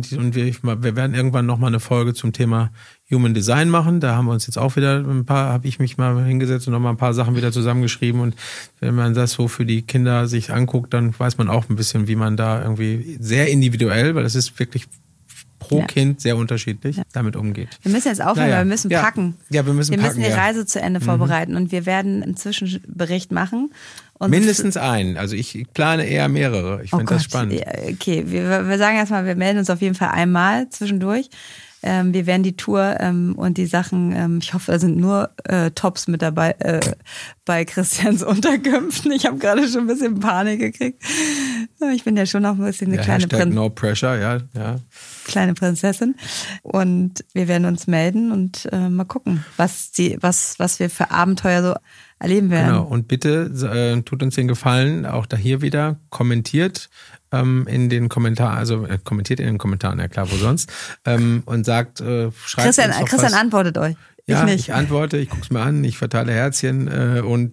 wir werden irgendwann nochmal eine Folge zum Thema Human Design machen. Da haben wir uns jetzt auch wieder habe ich mich mal hingesetzt und nochmal ein paar Sachen wieder zusammengeschrieben. Und wenn man das so für die Kinder sich anguckt, dann weiß man auch ein bisschen, wie man da irgendwie sehr individuell, weil das ist wirklich pro Kind sehr unterschiedlich, damit umgeht. Wir müssen jetzt aufhören, weil wir müssen packen. Ja, wir müssen die Reise zu Ende vorbereiten, und wir werden einen Zwischenbericht machen. Und mindestens einen. Also ich plane eher mehrere. Ich finde das spannend. Ja, okay, wir sagen erstmal, wir melden uns auf jeden Fall einmal zwischendurch. Wir werden die Tour und die Sachen, ich hoffe, da sind nur Tops mit dabei bei Christians Unterkünften. Ich habe gerade schon ein bisschen Panik gekriegt. Ich bin ja schon noch ein bisschen eine kleine Prinzessin. No pressure, ja. Kleine Prinzessin. Und wir werden uns melden und mal gucken, was wir für Abenteuer so erleben werden. Genau, und bitte tut uns den Gefallen, auch da hier wieder, kommentiert in den Kommentaren, also kommentiert in den Kommentaren, ja klar, wo sonst, und sagt, schreibt uns doch Christian antwortet euch. Ja, ich antworte, ich guck's mir an, ich verteile Herzchen und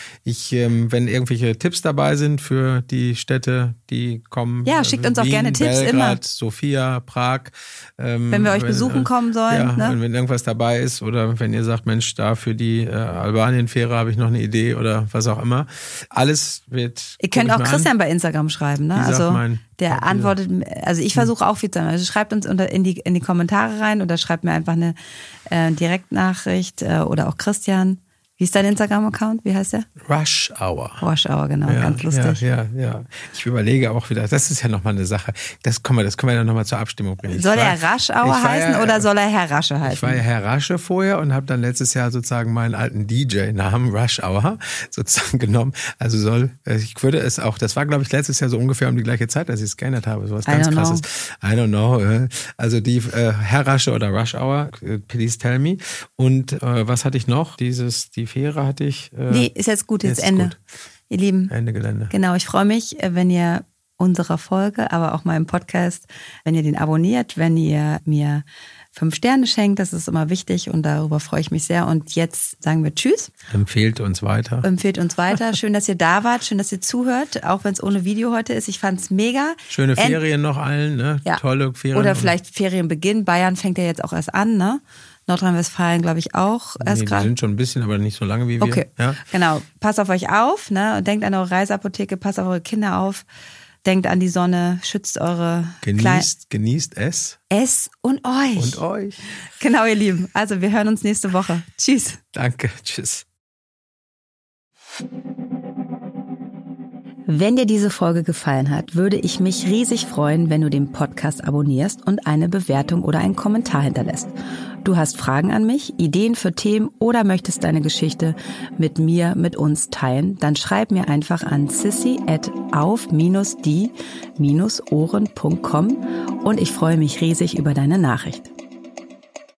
wenn irgendwelche Tipps dabei sind für die Städte, die kommen. Ja, schickt uns auch Wien, gerne Tipps, Belgrad, immer. Sofia, Prag. Wenn wir euch besuchen kommen sollen. Ja, ne? wenn irgendwas dabei ist oder wenn ihr sagt, Mensch, da für die Albanien-Fähre habe ich noch eine Idee oder was auch immer. Alles wird. Ihr könnt auch Christian bei Instagram schreiben, ne? Also der antwortet, also ich versuche auch viel zu sagen. Also schreibt uns in die Kommentare rein oder schreibt mir einfach eine Direktnachricht oder auch Christian. Wie ist dein Instagram-Account? Wie heißt der? Rush Hour. Rush Hour, genau, ja, ganz lustig. Ja. Ich überlege auch wieder, das ist ja nochmal eine Sache. Das können wir dann nochmal zur Abstimmung bringen. Soll er Rush Hour heißen oder soll er Herr Rasche heißen? Ich war ja Herr Rasche vorher und habe dann letztes Jahr sozusagen meinen alten DJ-Namen Rush Hour sozusagen genommen. Also ich würde es auch, das war glaube ich letztes Jahr so ungefähr um die gleiche Zeit, als ich es geändert habe. So was ganz Krasses. I don't know. Also die Herr Rasche oder Rush Hour, please tell me. Und was hatte ich noch? Die Fähre hatte ich. Nee, ist jetzt gut, jetzt Ende. Gut. Ihr Lieben. Ende Gelände. Genau, ich freue mich, wenn ihr unserer Folge, aber auch meinem Podcast, wenn ihr den abonniert, wenn ihr mir 5 Sterne schenkt, das ist immer wichtig und darüber freue ich mich sehr. Und jetzt sagen wir Tschüss. Empfehlt uns weiter. Schön, dass ihr da wart, schön, dass ihr zuhört, auch wenn es ohne Video heute ist. Ich fand es mega. Schöne Ferien noch allen, ne? Ja. Tolle Ferien. Oder vielleicht Ferienbeginn. Bayern fängt ja jetzt auch erst an, ne? Nordrhein-Westfalen, glaube ich, auch. Die sind schon ein bisschen, aber nicht so lange wie wir. Okay, ja. Genau. Passt auf euch auf, ne? Denkt an eure Reiseapotheke, passt auf eure Kinder auf. Denkt an die Sonne, schützt eure Genießt es. Es und euch. Und euch. Genau, ihr Lieben. Also wir hören uns nächste Woche. Tschüss. Danke, tschüss. Wenn dir diese Folge gefallen hat, würde ich mich riesig freuen, wenn du den Podcast abonnierst und eine Bewertung oder einen Kommentar hinterlässt. Du hast Fragen an mich, Ideen für Themen oder möchtest deine Geschichte mit uns teilen, dann schreib mir einfach an sissy@auf-die-ohren.com und ich freue mich riesig über deine Nachricht.